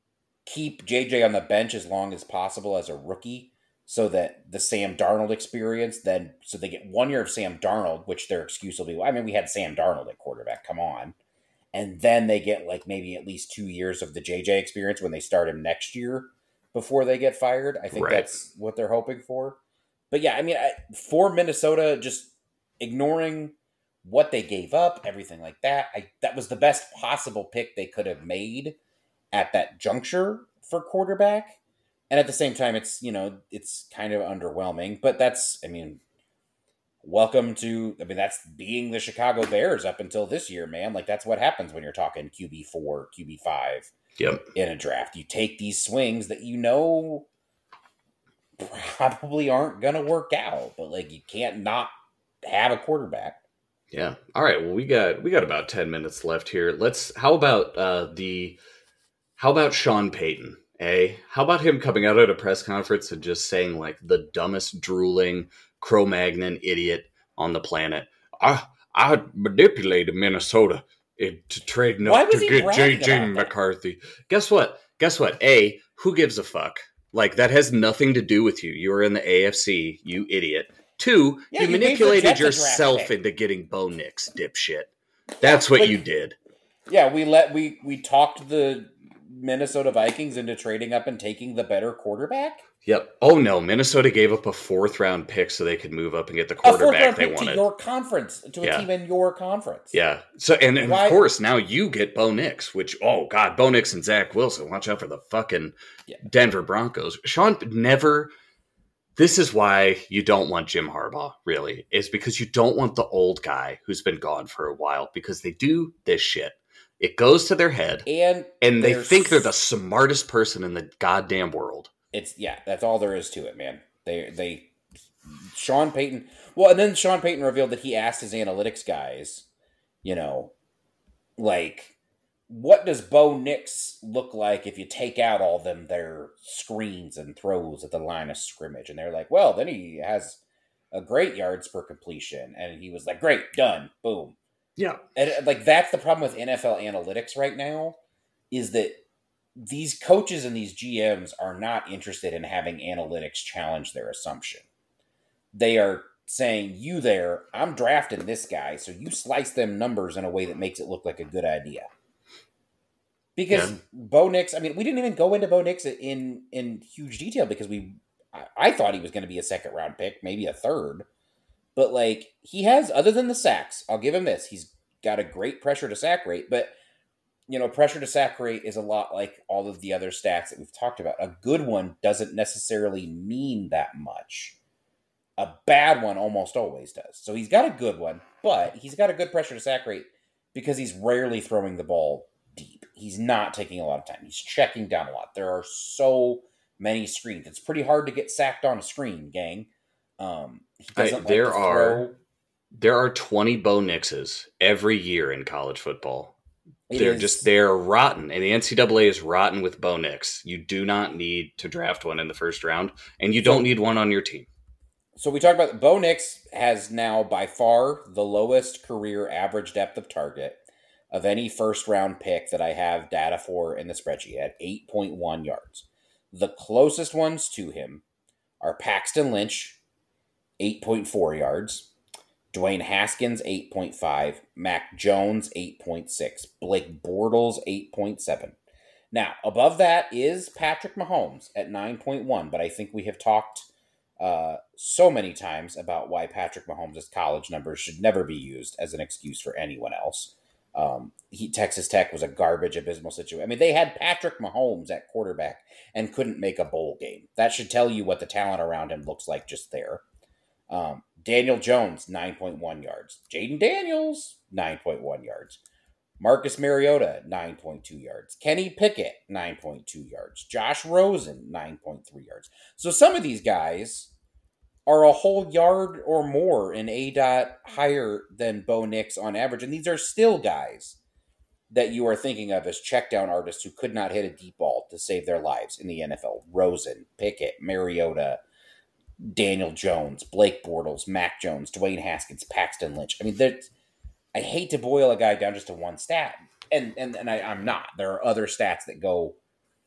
keep JJ on the bench as long as possible as a rookie so that the Sam Darnold experience then, so they get 1 year of Sam Darnold, which their excuse will be, I mean, we had Sam Darnold at quarterback, come on. And then they get like maybe at least 2 years of the JJ experience when they start him next year before they get fired. I think that's what they're hoping for. But yeah, I mean, for Minnesota, just ignoring what they gave up, everything like that, that was the best possible pick they could have made at that juncture for quarterback. And at the same time, it's, it's kind of underwhelming. But that's, I mean, welcome to, I mean, that's being the Chicago Bears up until this year, man. Like, that's what happens when you're talking QB4, QB5 in a draft. You take these swings that probably aren't going to work out, but like, you can't not have a quarterback. Yeah. All right. Well, we got about 10 minutes left here. How about Sean Payton? How about him coming out at a press conference and just saying like the dumbest, drooling, Cro-Magnon idiot on the planet? I manipulated Minnesota to trade up to get JJ McCarthy. Guess what? Who gives a fuck? Like, that has nothing to do with you. You were in the AFC, you idiot. 2, you manipulated yourself into getting Bo Nix, dipshit. That's what you did. Yeah, we talked the Minnesota Vikings into trading up and taking the better quarterback. Yep. Oh no, Minnesota gave up a 4th round pick so they could move up and get the quarterback they wanted. To your conference, to a team in your conference. Yeah. So and of course now you get Bo Nix, which Bo Nix and Zach Wilson. Watch out for the fucking Denver Broncos. Sean never. This is why you don't want Jim Harbaugh, really, is because you don't want the old guy who's been gone for a while, because they do this shit. It goes to their head, and they think they're the smartest person in the goddamn world. That's all there is to it, man. Sean Payton. Well, and then Sean Payton revealed that he asked his analytics guys, like, what does Bo Nix look like if you take out all their screens and throws at the line of scrimmage? And they're like, well, then he has a great yards per completion. And he was like, great, done, boom. Yeah. And like, that's the problem with NFL analytics right now, is that these coaches and these GMs are not interested in having analytics challenge their assumption. They are saying, I'm drafting this guy, so you slice them numbers in a way that makes it look like a good idea. Because Bo Nix, I mean, we didn't even go into Bo Nix in huge detail because I thought he was going to be a 2nd round pick, maybe a 3rd. But like, he has, other than the sacks, I'll give him this. He's got a great pressure to sack rate, but pressure to sack rate is a lot like all of the other stats that we've talked about. A good one doesn't necessarily mean that much. A bad one almost always does. So he's got a good one, but he's got a good pressure to sack rate because he's rarely throwing the ball deep. He's not taking a lot of time. He's checking down a lot. There are so many screens. It's pretty hard to get sacked on a screen, gang. There are 20 Bo Nixes every year in college football. They're rotten. And the NCAA is rotten with Bo Nix. You do not need to draft one in the 1st round, and you don't need one on your team. So we talked about Bo Nix has now by far the lowest career average depth of target of any 1st round pick that I have data for in the spreadsheet at 8.1 yards. The closest ones to him are Paxton Lynch, 8.4 yards. Dwayne Haskins, 8.5. Mac Jones, 8.6. Blake Bortles, 8.7. Now, above that is Patrick Mahomes at 9.1, but I think we have talked so many times about why Patrick Mahomes' college numbers should never be used as an excuse for anyone else. Texas Tech was a garbage, abysmal situation. I mean, they had Patrick Mahomes at quarterback and couldn't make a bowl game. That should tell you what the talent around him looks like just there. Daniel Jones, 9.1 yards. Jaden Daniels, 9.1 yards. Marcus Mariota, 9.2 yards. Kenny Pickett, 9.2 yards. Josh Rosen, 9.3 yards. So some of these guys are a whole yard or more in ADOT higher than Bo Nix on average. And these are still guys that you are thinking of as checkdown artists who could not hit a deep ball to save their lives in the NFL. Rosen, Pickett, Mariota, Daniel Jones, Blake Bortles, Mac Jones, Dwayne Haskins, Paxton Lynch. I mean, I hate to boil a guy down just to one stat, and I'm not. There are other stats that go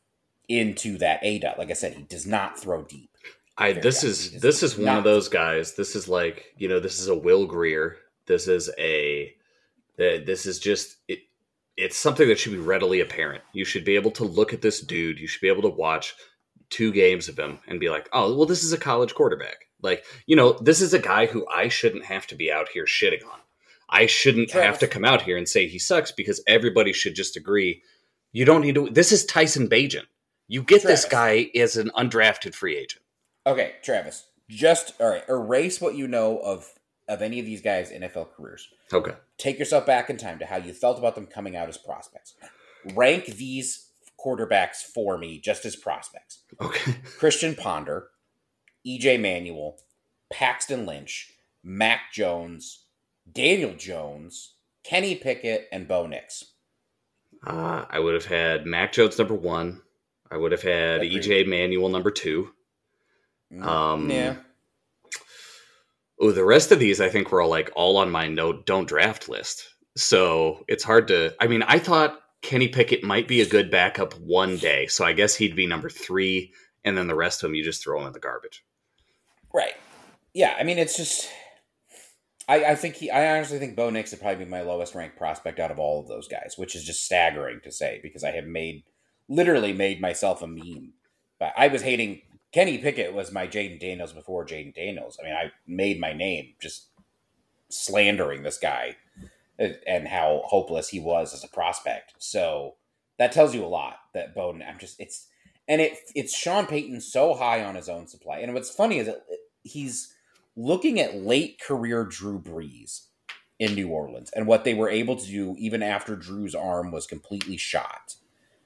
into that A dot. Like I said, he does not throw deep. I Very this often. He is does this is one of not. those guys. This is like, this is a Will Greer. This is this is just it. It's something that should be readily apparent. You should be able to look at this dude. You should be able to watch 2 games of him and be like, oh, well, this is a college quarterback. Like, this is a guy who I shouldn't have to be out here shitting on. I shouldn't have to come out here and say he sucks, because everybody should just agree. You don't need to. This is Tyson Bagent. You get this guy as an undrafted free agent. Okay, Travis. Just all right. Erase what you know of any of these guys' NFL careers. Okay. Take yourself back in time to how you felt about them coming out as prospects. Rank these quarterbacks for me just as prospects. Okay. Christian Ponder, EJ Manuel, Paxton Lynch, Mac Jones, Daniel Jones, Kenny Pickett, and Bo Nix. I would have had Mac Jones number 1. I would have had EJ Manuel number 2. Yeah. Oh, the rest of these I think were all on my don't draft list. So it's hard to. I mean, I thought Kenny Pickett might be a good backup one day, so I guess he'd be number 3, and then the rest of them you just throw them in the garbage. Right. Yeah. I mean, it's just. I honestly think Bo Nix would probably be my lowest ranked prospect out of all of those guys, which is just staggering to say because I have literally made myself a meme. But I was hating. Kenny Pickett was my Jaden Daniels before Jaden Daniels. I mean, I made my name just slandering this guy and how hopeless he was as a prospect. So that tells you a lot that Bowden, it's Sean Payton so high on his own supply. And what's funny is that he's looking at late career Drew Brees in New Orleans and what they were able to do even after Drew's arm was completely shot.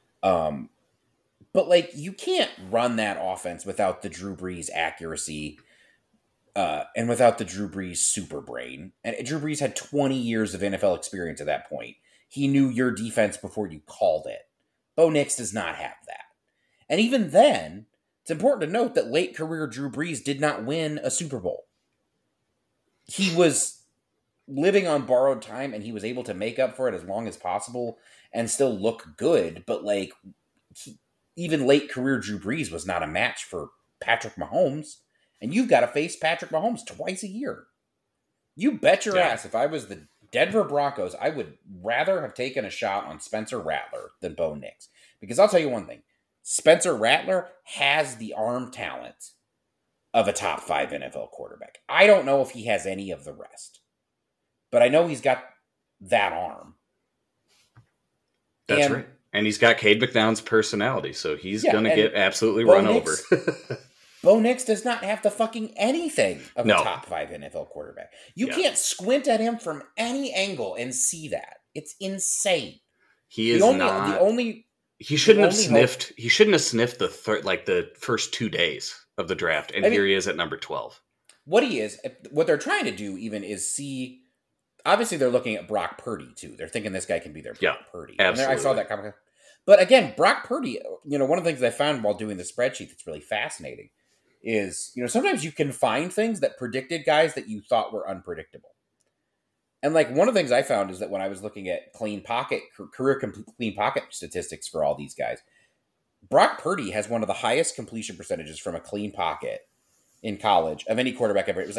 But you can't run that offense without the Drew Brees accuracy and without the Drew Brees super brain. And Drew Brees had 20 years of NFL experience at that point. He knew your defense before you called it. Bo Nix does not have that. And even then, it's important to note that late career Drew Brees did not win a Super Bowl. He was living on borrowed time and he was able to make up for it as long as possible and still look good. But even late career Drew Brees was not a match for Patrick Mahomes. And you've got to face Patrick Mahomes twice a year. You bet your ass if I was the Denver Broncos, I would rather have taken a shot on Spencer Rattler than Bo Nix. Because I'll tell you one thing. Spencer Rattler has the arm talent of a top 5 NFL quarterback. I don't know if he has any of the rest. But I know he's got that arm. That's right. And he's got Cade McNown's personality, so he's going to get absolutely run over. Bo Nix does not have the fucking anything of a top 5 NFL quarterback. You can't squint at him from any angle and see that. It's insane. He is not. He shouldn't have sniffed. He shouldn't have sniffed the first 2 days of the draft, and here he is at number 12. What they're trying to do even is see. Obviously, they're looking at Brock Purdy too. They're thinking this guy can be their Brock Purdy. Absolutely. I saw that comment. But again, Brock Purdy. One of the things I found while doing the spreadsheet that's really fascinating is sometimes you can find things that predicted guys that you thought were unpredictable. And one of the things I found is that when I was looking at clean pocket career clean pocket statistics for all these guys, Brock Purdy has one of the highest completion percentages from a clean pocket in college of any quarterback ever. It was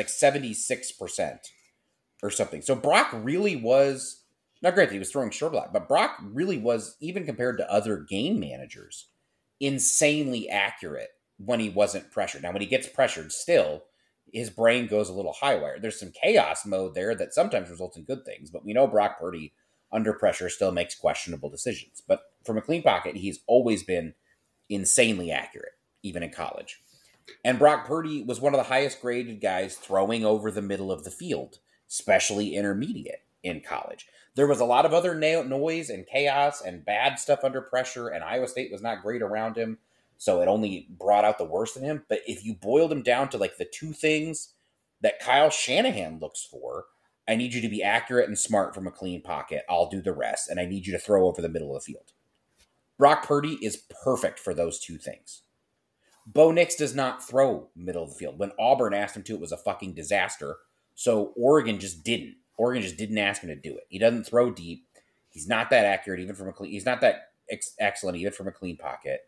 76% or something. So Brock really was, not granted he was throwing short block, but Brock really was, even compared to other game managers, insanely accurate when he wasn't pressured. Now, when he gets pressured still, his brain goes a little high wire. There's some chaos mode there that sometimes results in good things, but we know Brock Purdy under pressure still makes questionable decisions. But from a clean pocket, he's always been insanely accurate, even in college. And Brock Purdy was one of the highest graded guys throwing over the middle of the field, especially intermediate in college. There was a lot of other noise and chaos and bad stuff under pressure, and Iowa State was not great around him, so it only brought out the worst in him. But if you boiled him down to the 2 things that Kyle Shanahan looks for, I need you to be accurate and smart from a clean pocket. I'll do the rest, and I need you to throw over the middle of the field. Brock Purdy is perfect for those 2 things. Bo Nix does not throw middle of the field. When Auburn asked him to, it was a fucking disaster. So Oregon just didn't. Oregon just didn't ask him to do it. He doesn't throw deep. He's not that accurate even from a clean. He's not that excellent even from a clean pocket.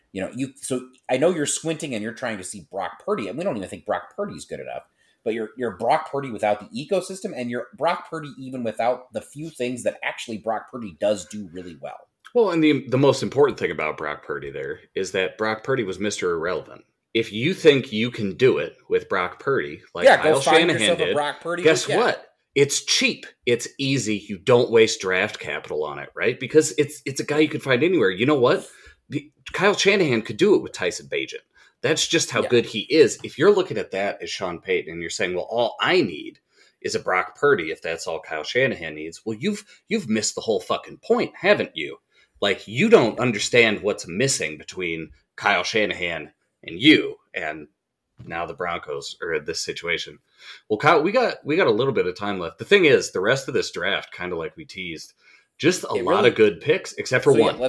So I know you're squinting and you're trying to see Brock Purdy, and we don't even think Brock Purdy is good enough. But you're Brock Purdy without the ecosystem, and you're Brock Purdy even without the few things that actually Brock Purdy does do really well. Well, and the most important thing about Brock Purdy there is that Brock Purdy was Mr. Irrelevant. If you think you can do it with Brock Purdy, like Kyle Shanahan did, Brock Purdy guess what? It's cheap. It's easy. You don't waste draft capital on it, right? Because it's a guy you can find anywhere. You know what? Kyle Shanahan could do it with Tyson Bagent. That's just how good he is. If you're looking at that as Sean Payton and you're saying, well, all I need is a Brock Purdy if that's all Kyle Shanahan needs, well, you've missed the whole fucking point, haven't you? Like, you don't understand what's missing between Kyle Shanahan and you, and now the Broncos are in this situation. Well, Kyle, we got a little bit of time left. The thing is, the rest of this draft, kind of like we teased, just a lot of good picks, except for one.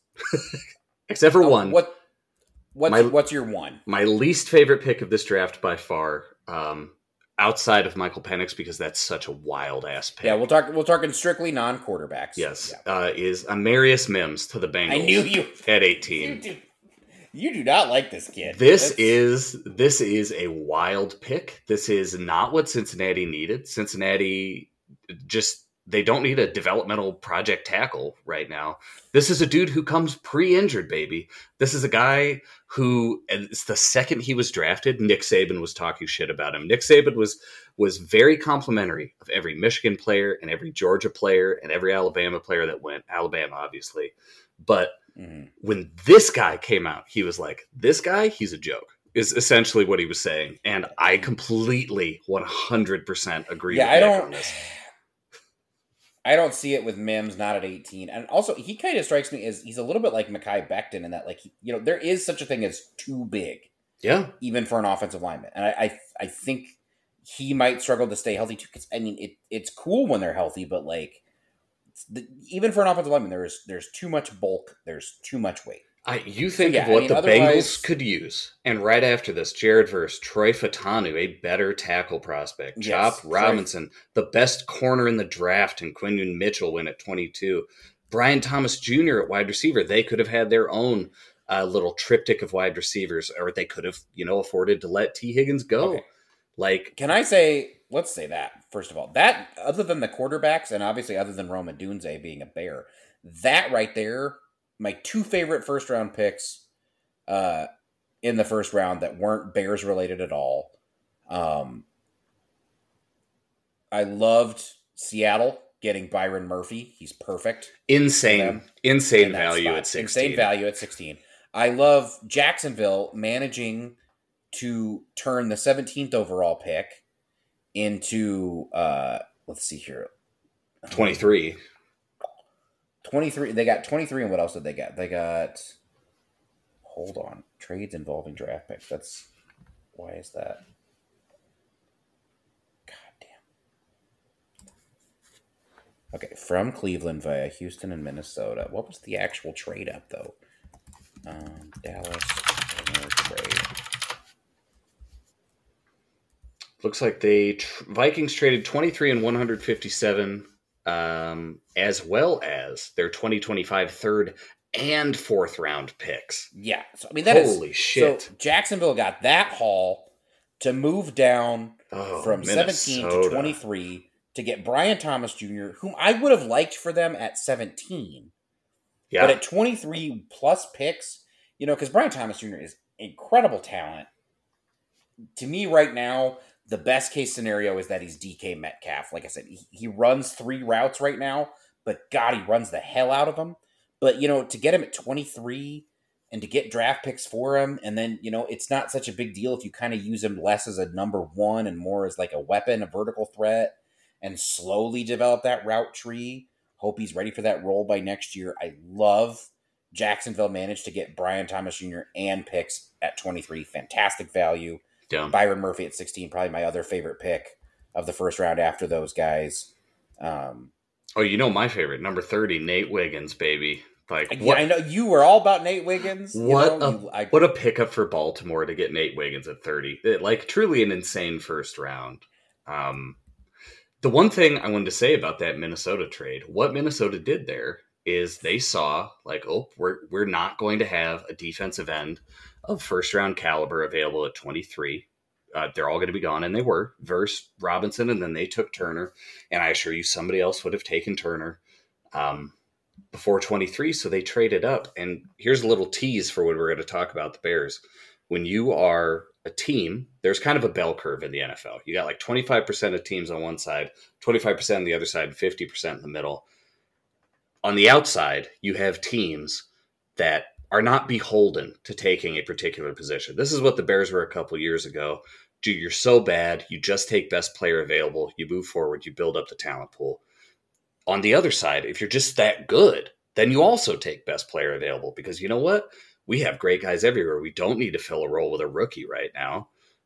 Except for one. What's your one? My least favorite pick of this draft by far, outside of Michael Penix, because that's such a wild ass pick. Yeah, we're talking strictly non-quarterbacks. Yes, is Amarius Mims to the Bengals. I knew you at 18. You do not like this kid. This is a wild pick. This is not what Cincinnati needed. Cincinnati they don't need a developmental project tackle right now. This is a dude who comes pre-injured, baby. This is a guy who, and it's the second he was drafted, Nick Saban was talking shit about him. Nick Saban was very complimentary of every Michigan player and every Georgia player and every Alabama player that went. Alabama, obviously. But when this guy came out, he was like, this guy, he's a joke, is essentially what he was saying. And I completely 100% agree with Nick on this. I don't see it with Mims, not at 18. And also, he kind of strikes me as he's a little bit like Mekhi Becton in that, like, there is such a thing as too big. Yeah. Even for an offensive lineman. And I think he might struggle to stay healthy too. Because, I mean, it's cool when they're healthy, but, like, even for an offensive lineman, there's too much bulk. There's too much weight. You think of what the Bengals could use. And right after this, Jared Verse, Troy Fautanu, a better tackle prospect. Chop Robinson, the best corner in the draft, and Quinton Mitchell went at 22. Brian Thomas Jr. at wide receiver. They could have had their own little triptych of wide receivers, or they could have, afforded to let T. Higgins go. Okay. Like, let's say that, first of all. That, other than the quarterbacks, and obviously other than Rome Odunze being a Bear, that right there, my two favorite first-round picks in the first round that weren't Bears-related at all. I loved Seattle getting Byron Murphy. He's perfect. Insane value at 16. Insane value at 16. I love Jacksonville managing to turn the 17th overall pick into, let's see here. 23. 23. They got 23, and what else did they get? They got, hold on, trades involving draft picks. Why is that? God damn. Okay, from Cleveland via Houston and Minnesota. What was the actual trade up, though? Dallas trade. Looks like Vikings traded 23 and 157. As well as their 2025 third and fourth round picks. Yeah. So, I mean, holy shit. So Jacksonville got that haul to move down from Minnesota. 17 to 23 to get Brian Thomas Jr., whom I would have liked for them at 17. Yeah. But at 23 plus picks, because Brian Thomas Jr. is incredible talent. To me right now, the best case scenario is that he's DK Metcalf. Like I said, he runs 3 routes right now, but God, he runs the hell out of them. But, to get him at 23 and to get draft picks for him, and then, it's not such a big deal if you kind of use him less as a number 1 and more as like a weapon, a vertical threat, and slowly develop that route tree. Hope he's ready for that role by next year. I love Jacksonville managed to get Brian Thomas Jr. and picks at 23. Fantastic value. Dumb. Byron Murphy at 16, probably my other favorite pick of the first round after those guys. My favorite, number 30, Nate Wiggins, baby. Like, what? Yeah, I know you were all about Nate Wiggins. What a pickup for Baltimore to get Nate Wiggins at 30. Truly an insane first round. The one thing I wanted to say about that Minnesota trade, what Minnesota did there is they saw like, oh, we're not going to have a defensive end of first round caliber available at 23. They're all going to be gone, and they were versus Robinson, and then they took Turner. And I assure you, somebody else would have taken Turner before 23, so they traded up. And here's a little tease for what we're going to talk about the Bears. When you are a team, there's kind of a bell curve in the NFL. You got like 25% of teams on one side, 25% on the other side, 50% in the middle. On the outside, you have teams that are not beholden to taking a particular position. This is what the Bears were a couple years ago. Dude, you're so bad, you just take best player available, you move forward, you build up the talent pool. On the other side, if you're just that good, then you also take best player available because you know what? We have great guys everywhere. We don't need to fill a role with a rookie right now.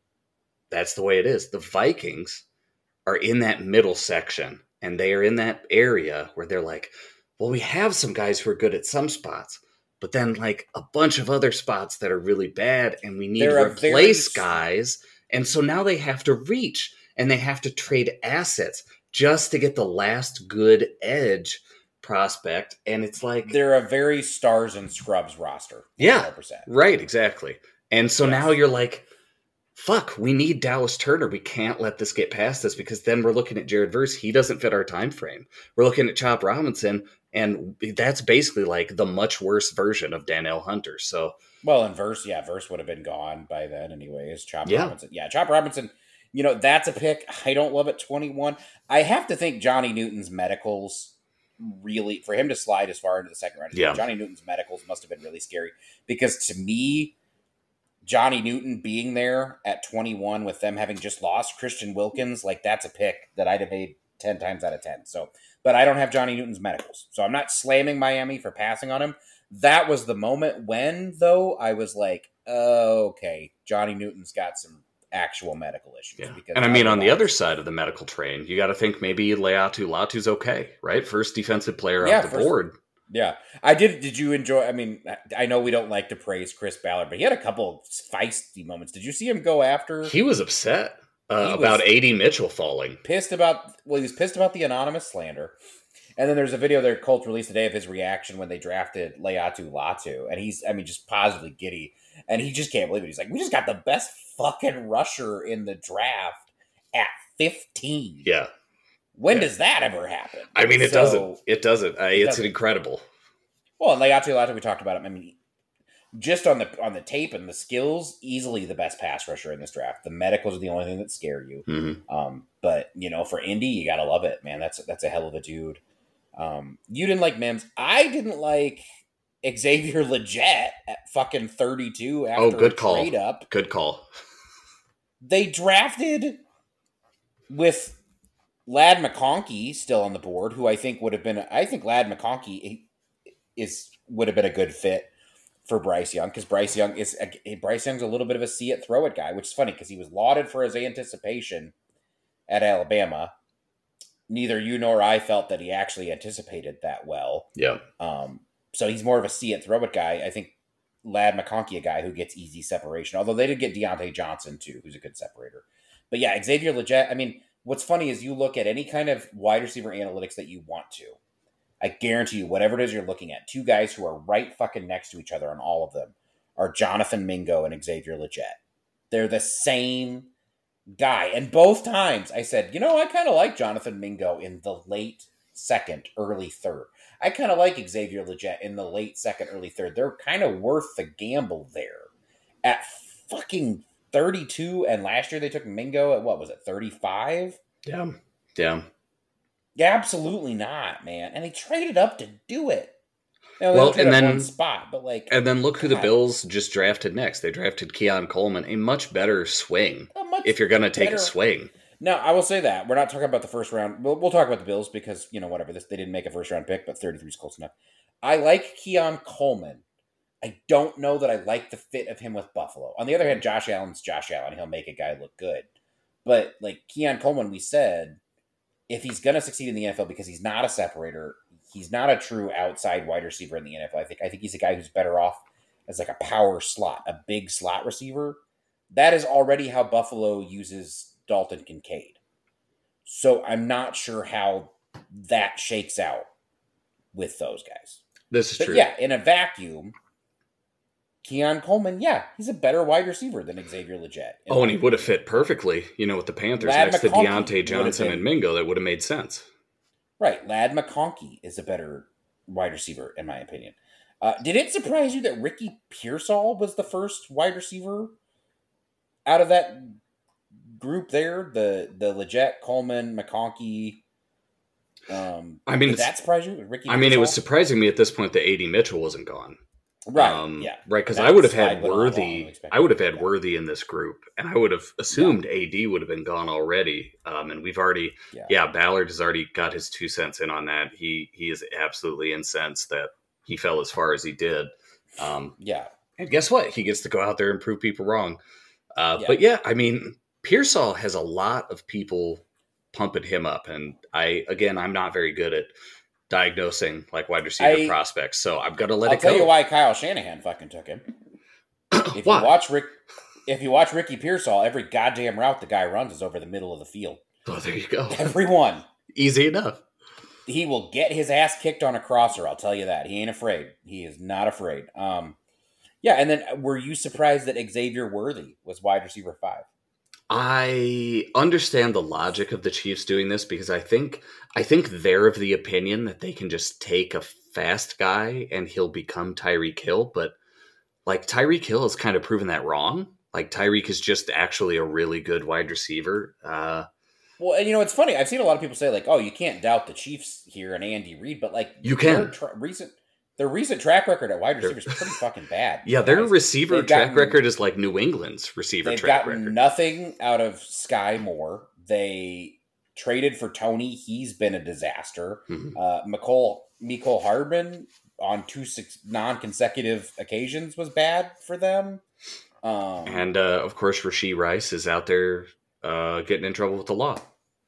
That's the way it is. The Vikings are in that middle section, and they are in that area where they're like, well, we have some guys who are good at some spots, but then like a bunch of other spots that are really bad, and we need to replace guys. And so now they have to reach, and they have to trade assets just to get the last good edge prospect. And it's like they're a very stars and scrubs roster. 100%. Yeah, right, exactly. And so now you're like, fuck, we need Dallas Turner. We can't let this get past us because then we're looking at Jared Verse. He doesn't fit our time frame. We're looking at Chop Robinson, and that's basically like the much worse version of Danielle Hunter. So, well, and Verse would have been gone by then anyways. Chop Robinson. You know, that's a pick. I don't love it. 21. I have to think Johnny Newton's medicals really, for him to slide as far into the second round, Johnny Newton's medicals must have been really scary because to me, Johnny Newton being there at 21 with them having just lost Christian Wilkins, like that's a pick that I'd have made 10 times out of 10. So, but I don't have Johnny Newton's medicals. So I'm not slamming Miami for passing on him. That was the moment when, though, I was like, oh, okay, Johnny Newton's got some actual medical issues. Yeah. And I mean, on the other side of the medical train, you got to think maybe Latu's okay, right? First defensive player off the board. Yeah. I did. Did you enjoy? I mean, I know we don't like to praise Chris Ballard, but he had a couple of feisty moments. Did you see him go after? He was upset about A.D. Mitchell falling. He was pissed about the anonymous slander. And then there's a video that Colts released today of his reaction when they drafted Latu. And he's, just positively giddy. And he just can't believe it. He's like, we just got the best fucking rusher in the draft at 15. Yeah. When does that ever happen? I mean, it doesn't. It doesn't. It's incredible. Well, and Latu, we talked about him. I mean, just on the tape and the skills, easily the best pass rusher in this draft. The medicals are the only thing that scare you. Mm-hmm. But, for Indy, you got to love it, man. That's a hell of a dude. You didn't like Mims. I didn't like Xavier Legette at fucking 32 after good a call. trade up. Good call. They drafted with Ladd McConkey still on the board, who I think would have been. I think Ladd McConkey would have been a good fit for Bryce Young because Bryce Young's a little bit of a see it throw it guy, which is funny because he was lauded for his anticipation at Alabama. Neither you nor I felt that he actually anticipated that well. Yeah. So he's more of a see it throw it guy. I think Ladd McConkey, a guy who gets easy separation, although they did get Deontay Johnson too, who's a good separator. But yeah, Xavier Legette. I mean, what's funny is you look at any kind of wide receiver analytics that you want to. I guarantee you, whatever it is you're looking at, two guys who are right fucking next to each other on all of them are Jonathan Mingo and Xavier Legette. They're the same guy. And both times I said, I kind of like Jonathan Mingo in the late second, early third. I kind of like Xavier Legette in the late second, early third. They're kind of worth the gamble there. At fucking 32, and last year they took Mingo at, what was it, 35? Yeah. Yeah, absolutely not, man. And they traded up to do it. And then one spot, but and then look who the Bills just drafted next. They drafted Keon Coleman, a much better swing. If you're going to take a swing. Now, I will say that we're not talking about the first round. We'll talk about the Bills because whatever. They didn't make a first round pick, but 33 is close enough. I like Keon Coleman. I don't know that I like the fit of him with Buffalo. On the other hand, Josh Allen's Josh Allen. He'll make a guy look good. But Keon Coleman, we said, if he's going to succeed in the NFL because he's not a separator, he's not a true outside wide receiver in the NFL. I think he's a guy who's better off as a power slot, a big slot receiver. That is already how Buffalo uses Dalton Kincaid. So I'm not sure how that shakes out with those guys. This is But true. yeah, in a vacuum, Keon Coleman, yeah, he's a better wide receiver than Xavier Legette. Oh, and he would have fit perfectly, with the Panthers Lad next to McConkey Deontay Johnson and Mingo. That would have made sense. Right. Lad McConkey is a better wide receiver, in my opinion. Did it surprise you that Ricky Pearsall was the first wide receiver out of that group there? The Legette, Coleman, McConkey. Did that surprise you? Ricky Pearsall? It was surprising me at this point that A.D. Mitchell wasn't gone. Right. Yeah. Right. Because I would have had Worthy. I would have had Worthy in this group, and I would have assumed AD would have been gone already. And we've already, Ballard has already got his 2 cents in on that. He is absolutely incensed that he fell as far as he did. And guess what? He gets to go out there and prove people wrong. But Pearsall has a lot of people pumping him up, and I'm not very good at diagnosing like wide receiver prospects, so I'm gonna let it go. I'll tell you why Kyle Shanahan fucking took him. If you watch Ricky Pearsall, every goddamn route the guy runs is over the middle of the field. Oh, there you go. Everyone. Easy enough. He will get his ass kicked on a crosser, I'll tell you that. He ain't afraid. He is not afraid. And then were you surprised that Xavier Worthy was wide receiver 5? I understand the logic of the Chiefs doing this because I think they're of the opinion that they can just take a fast guy and he'll become Tyreek Hill. But like Tyreek Hill has kind of proven that wrong. Like Tyreek is just actually a really good wide receiver. Well, and it's funny. I've seen a lot of people say like, "Oh, you can't doubt the Chiefs here and Andy Reid," but like you can. Their recent track record at wide receiver is pretty fucking bad. Yeah, their receiver track record is like New England's receiver track record. They've gotten nothing out of Sky Moore. They traded for Tony. He's been a disaster. Mm-hmm. Mecole Hardman on 2 non-consecutive occasions was bad for them. And of course, Rashee Rice is out there getting in trouble with the law.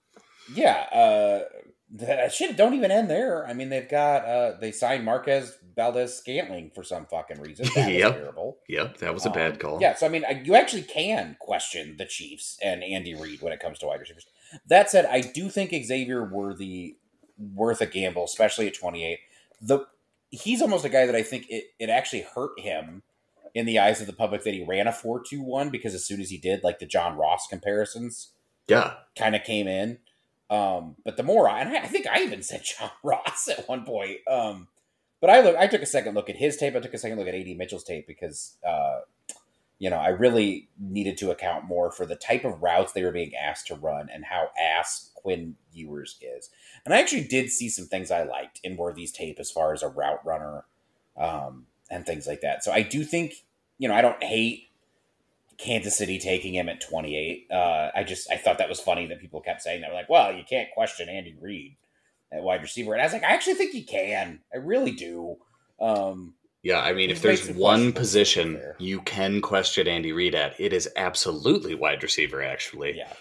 Yeah, that shit don't even end there. I mean, they've got they signed Marquez Valdez-Scantling for some fucking reason. That was terrible. Yep, that was a bad call. Yeah, so I mean, you actually can question the Chiefs and Andy Reid when it comes to wide receivers. That said, I do think Xavier Worthy worth a gamble, especially at 28. He's almost a guy that I think it actually hurt him in the eyes of the public that he ran a 4.21 because as soon as he did, like the John Ross comparisons, kind of came in. But the more I think I even said John Ross at one point. But I took a second look at his tape. I took a second look at A.D. Mitchell's tape because, I really needed to account more for the type of routes they were being asked to run and how ass Quinn Ewers is. And I actually did see some things I liked in Worthy's tape as far as a route runner, and things like that. So I do think, I don't hate Kansas City taking him at 28. I thought that was funny that people kept saying that. We're like, well, you can't question Andy Reid at wide receiver. And I was like, I actually think you can. I really do. If there's one position you can question Andy Reid at, it is absolutely wide receiver, actually. Yeah.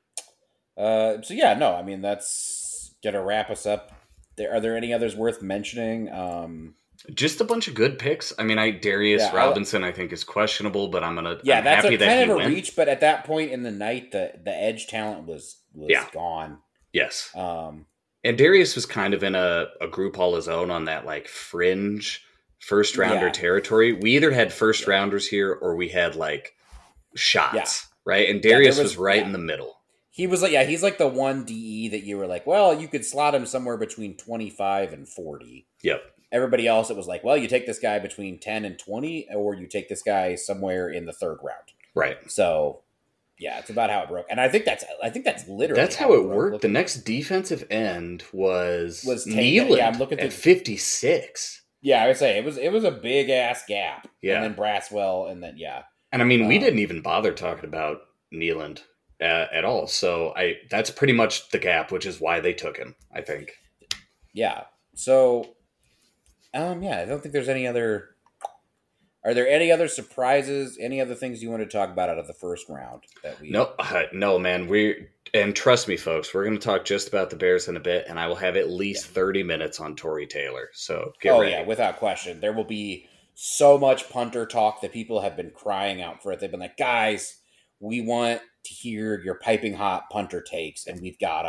That's going to wrap us up. Are there any others worth mentioning? Just a bunch of good picks. I mean, Darius Robinson, I think, is questionable, but I'm that's happy that he kind of a went. reach. But at that point in the night, the edge talent was gone. Yes. And Darius was kind of in a group all his own on that like fringe first rounder territory. We either had first rounders here or we had like shots, right? And Darius was right in the middle. He was like, he's like the one DE that you were like, well, you could slot him somewhere between 25 and 40. Yep. Everybody else, it was like, well, you take this guy between 10 and 20, or you take this guy somewhere in the third round. Right. So, yeah, it's about how it broke. And I think that's literally how it worked. The next defensive end was Nealand I'm looking at 56. Yeah, I would say it was a big ass gap. Yeah. And then Braswell, and then And I mean, we didn't even bother talking about Nealand at all. So that's pretty much the gap, which is why they took him, I think. Yeah. So I don't think there's any other. Are there any other surprises? Any other things you want to talk about out of the first round that we? No, man. And trust me, folks, we're going to talk just about the Bears in a bit, and I will have at least 30 minutes on Tory Taylor. So get ready. Oh yeah, without question, there will be so much punter talk that people have been crying out for it. They've been like, guys, we want to hear your piping hot punter takes, and we've got them.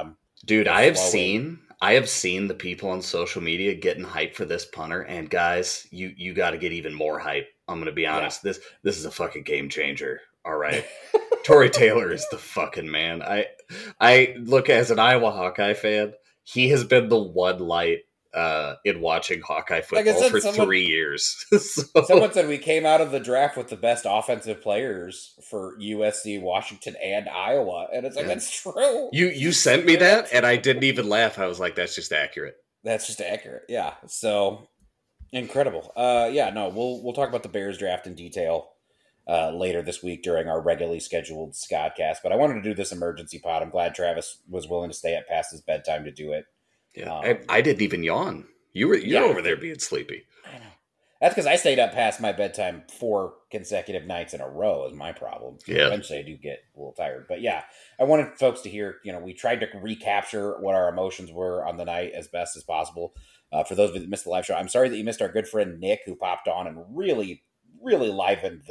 Dude, I have seen the people on social media getting hype for this punter, and guys, you got to get even more hype. I'm going to be honest. This is a fucking game changer. All right. Tory Taylor is the fucking man. I look, as an Iowa Hawkeye fan, he has been the one light in watching Hawkeye football for 3 years. Someone said we came out of the draft with the best offensive players for USC, Washington, and Iowa, and it's like, that's true. You sent me that, and I didn't even laugh. I was like, that's just accurate. That's just accurate. Yeah. So incredible. We'll talk about the Bears draft in detail later this week during our regularly scheduled Scottcast. But I wanted to do this emergency pod. I'm glad Travis was willing to stay up past his bedtime to do it. Yeah, I didn't even yawn. You're over there being sleepy. I know. That's because I stayed up past my bedtime 4 consecutive nights in a row is my problem. Yeah. Eventually I do get a little tired. But yeah, I wanted folks to hear, we tried to recapture what our emotions were on the night as best as possible. For those of you that missed the live show, I'm sorry that you missed our good friend Nick, who popped on and really, really livened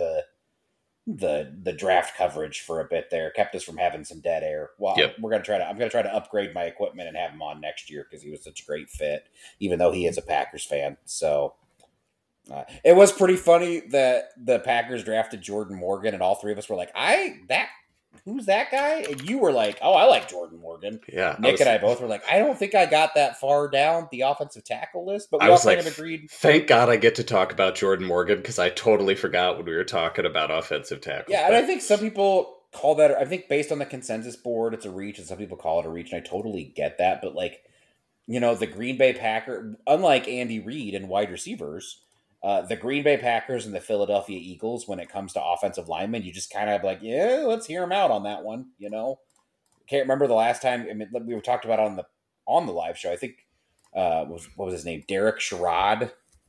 the draft coverage for a bit there, kept us from having some dead air. Well, yep. I'm going to try to upgrade my equipment and have him on next year because he was such a great fit, even though he is a Packers fan. So it was pretty funny that the Packers drafted Jordan Morgan, and all three of us were like, who's that guy? And you were like, oh, I like Jordan Morgan. Yeah. Nick and I both were like, I don't think I got that far down the offensive tackle list, but we all kind of agreed. Thank God I get to talk about Jordan Morgan because I totally forgot when we were talking about offensive tackles. Yeah, and I think some people call that, I think based on the consensus board, it's a reach, and some people call it a reach, and I totally get that. But the Green Bay Packers, unlike Andy Reid and wide receivers, the Green Bay Packers and the Philadelphia Eagles, when it comes to offensive linemen, you just kind of like, yeah, let's hear them out on that one. Can't remember the last time. I mean, we were talked about on the live show. I think what was his name? Derek Sherrod.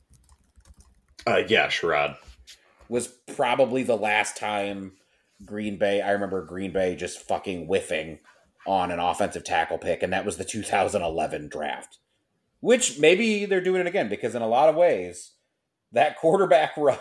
Yeah, Sherrod was probably the last time Green Bay. I remember Green Bay just fucking whiffing on an offensive tackle pick, and that was the 2011 draft. Which maybe they're doing it again because in a lot of ways, that quarterback run,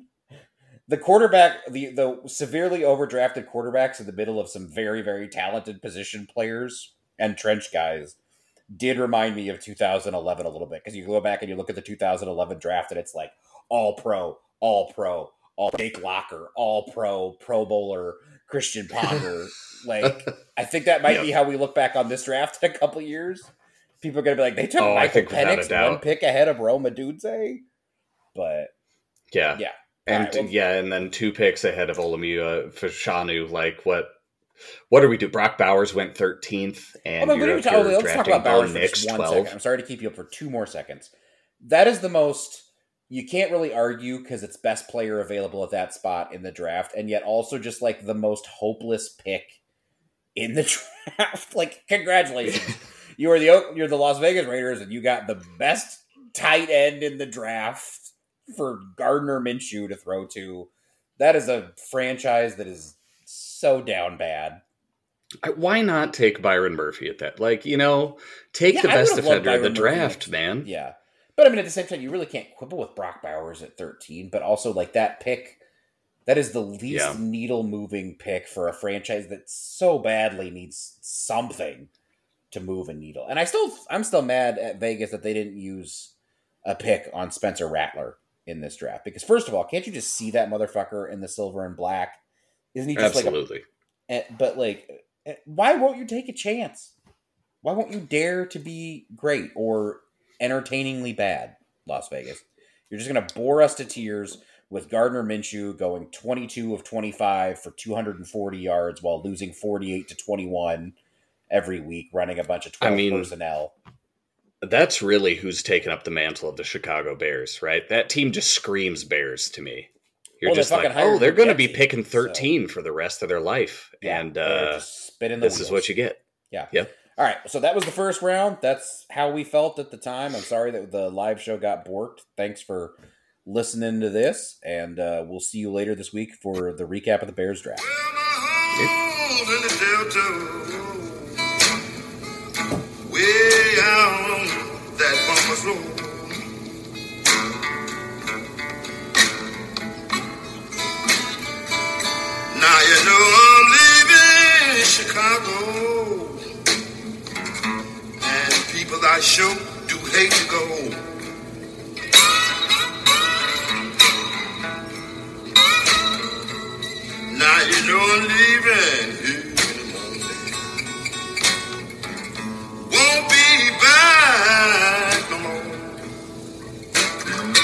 the severely overdrafted quarterbacks in the middle of some very, very talented position players and trench guys did remind me of 2011 a little bit. Because you go back and you look at the 2011 draft and it's like all pro, Jake Locker, all pro, Pro Bowler, Christian Ponder. I think that might be how we look back on this draft in a couple years. People are going to be like, they took Michael Penix 1 pick ahead of Rome Odunze. But yeah. And right, and then 2 picks ahead of Olamiua Fashanu. What do we do? Brock Bowers went 13th, and let's talk about Bowers for just 1 second. I'm sorry to keep you up for 2 more seconds. That is the most, you can't really argue because it's best player available at that spot in the draft, and yet also just the most hopeless pick in the draft. Congratulations. You're the Las Vegas Raiders, and you got the best tight end in the draft for Gardner Minshew to throw to. That is a franchise that is so down bad. Why not take Byron Murphy at that? Take the best defender in the draft, man. Yeah. But I mean, at the same time, you really can't quibble with Brock Bowers at 13, but also that pick, that is the least needle moving pick for a franchise that so badly needs something to move a needle. And I'm still mad at Vegas that they didn't use a pick on Spencer Rattler in this draft. Because first of all, can't you just see that motherfucker in the silver and black? Isn't he just absolutely? Why won't you take a chance? Why won't you dare to be great or entertainingly bad, Las Vegas? You're just going to bore us to tears with Gardner Minshew going 22 of 25 for 240 yards while losing 48-21 every week, running a bunch of 12 personnel. That's really who's taken up the mantle of the Chicago Bears, right? That team just screams Bears to me. You're just like, they're going to be picking 13 for the rest of their life. Yeah, and this is what you get. Yeah. All right, so that was the first round. That's how we felt at the time. I'm sorry that the live show got borked. Thanks for listening to this, and we'll see you later this week for the recap of the Bears draft. Way out on that bumper's road. Now you know I'm leaving Chicago. I sure do hate to go. Now you know I'm leaving here in the morning. Won't be back no more.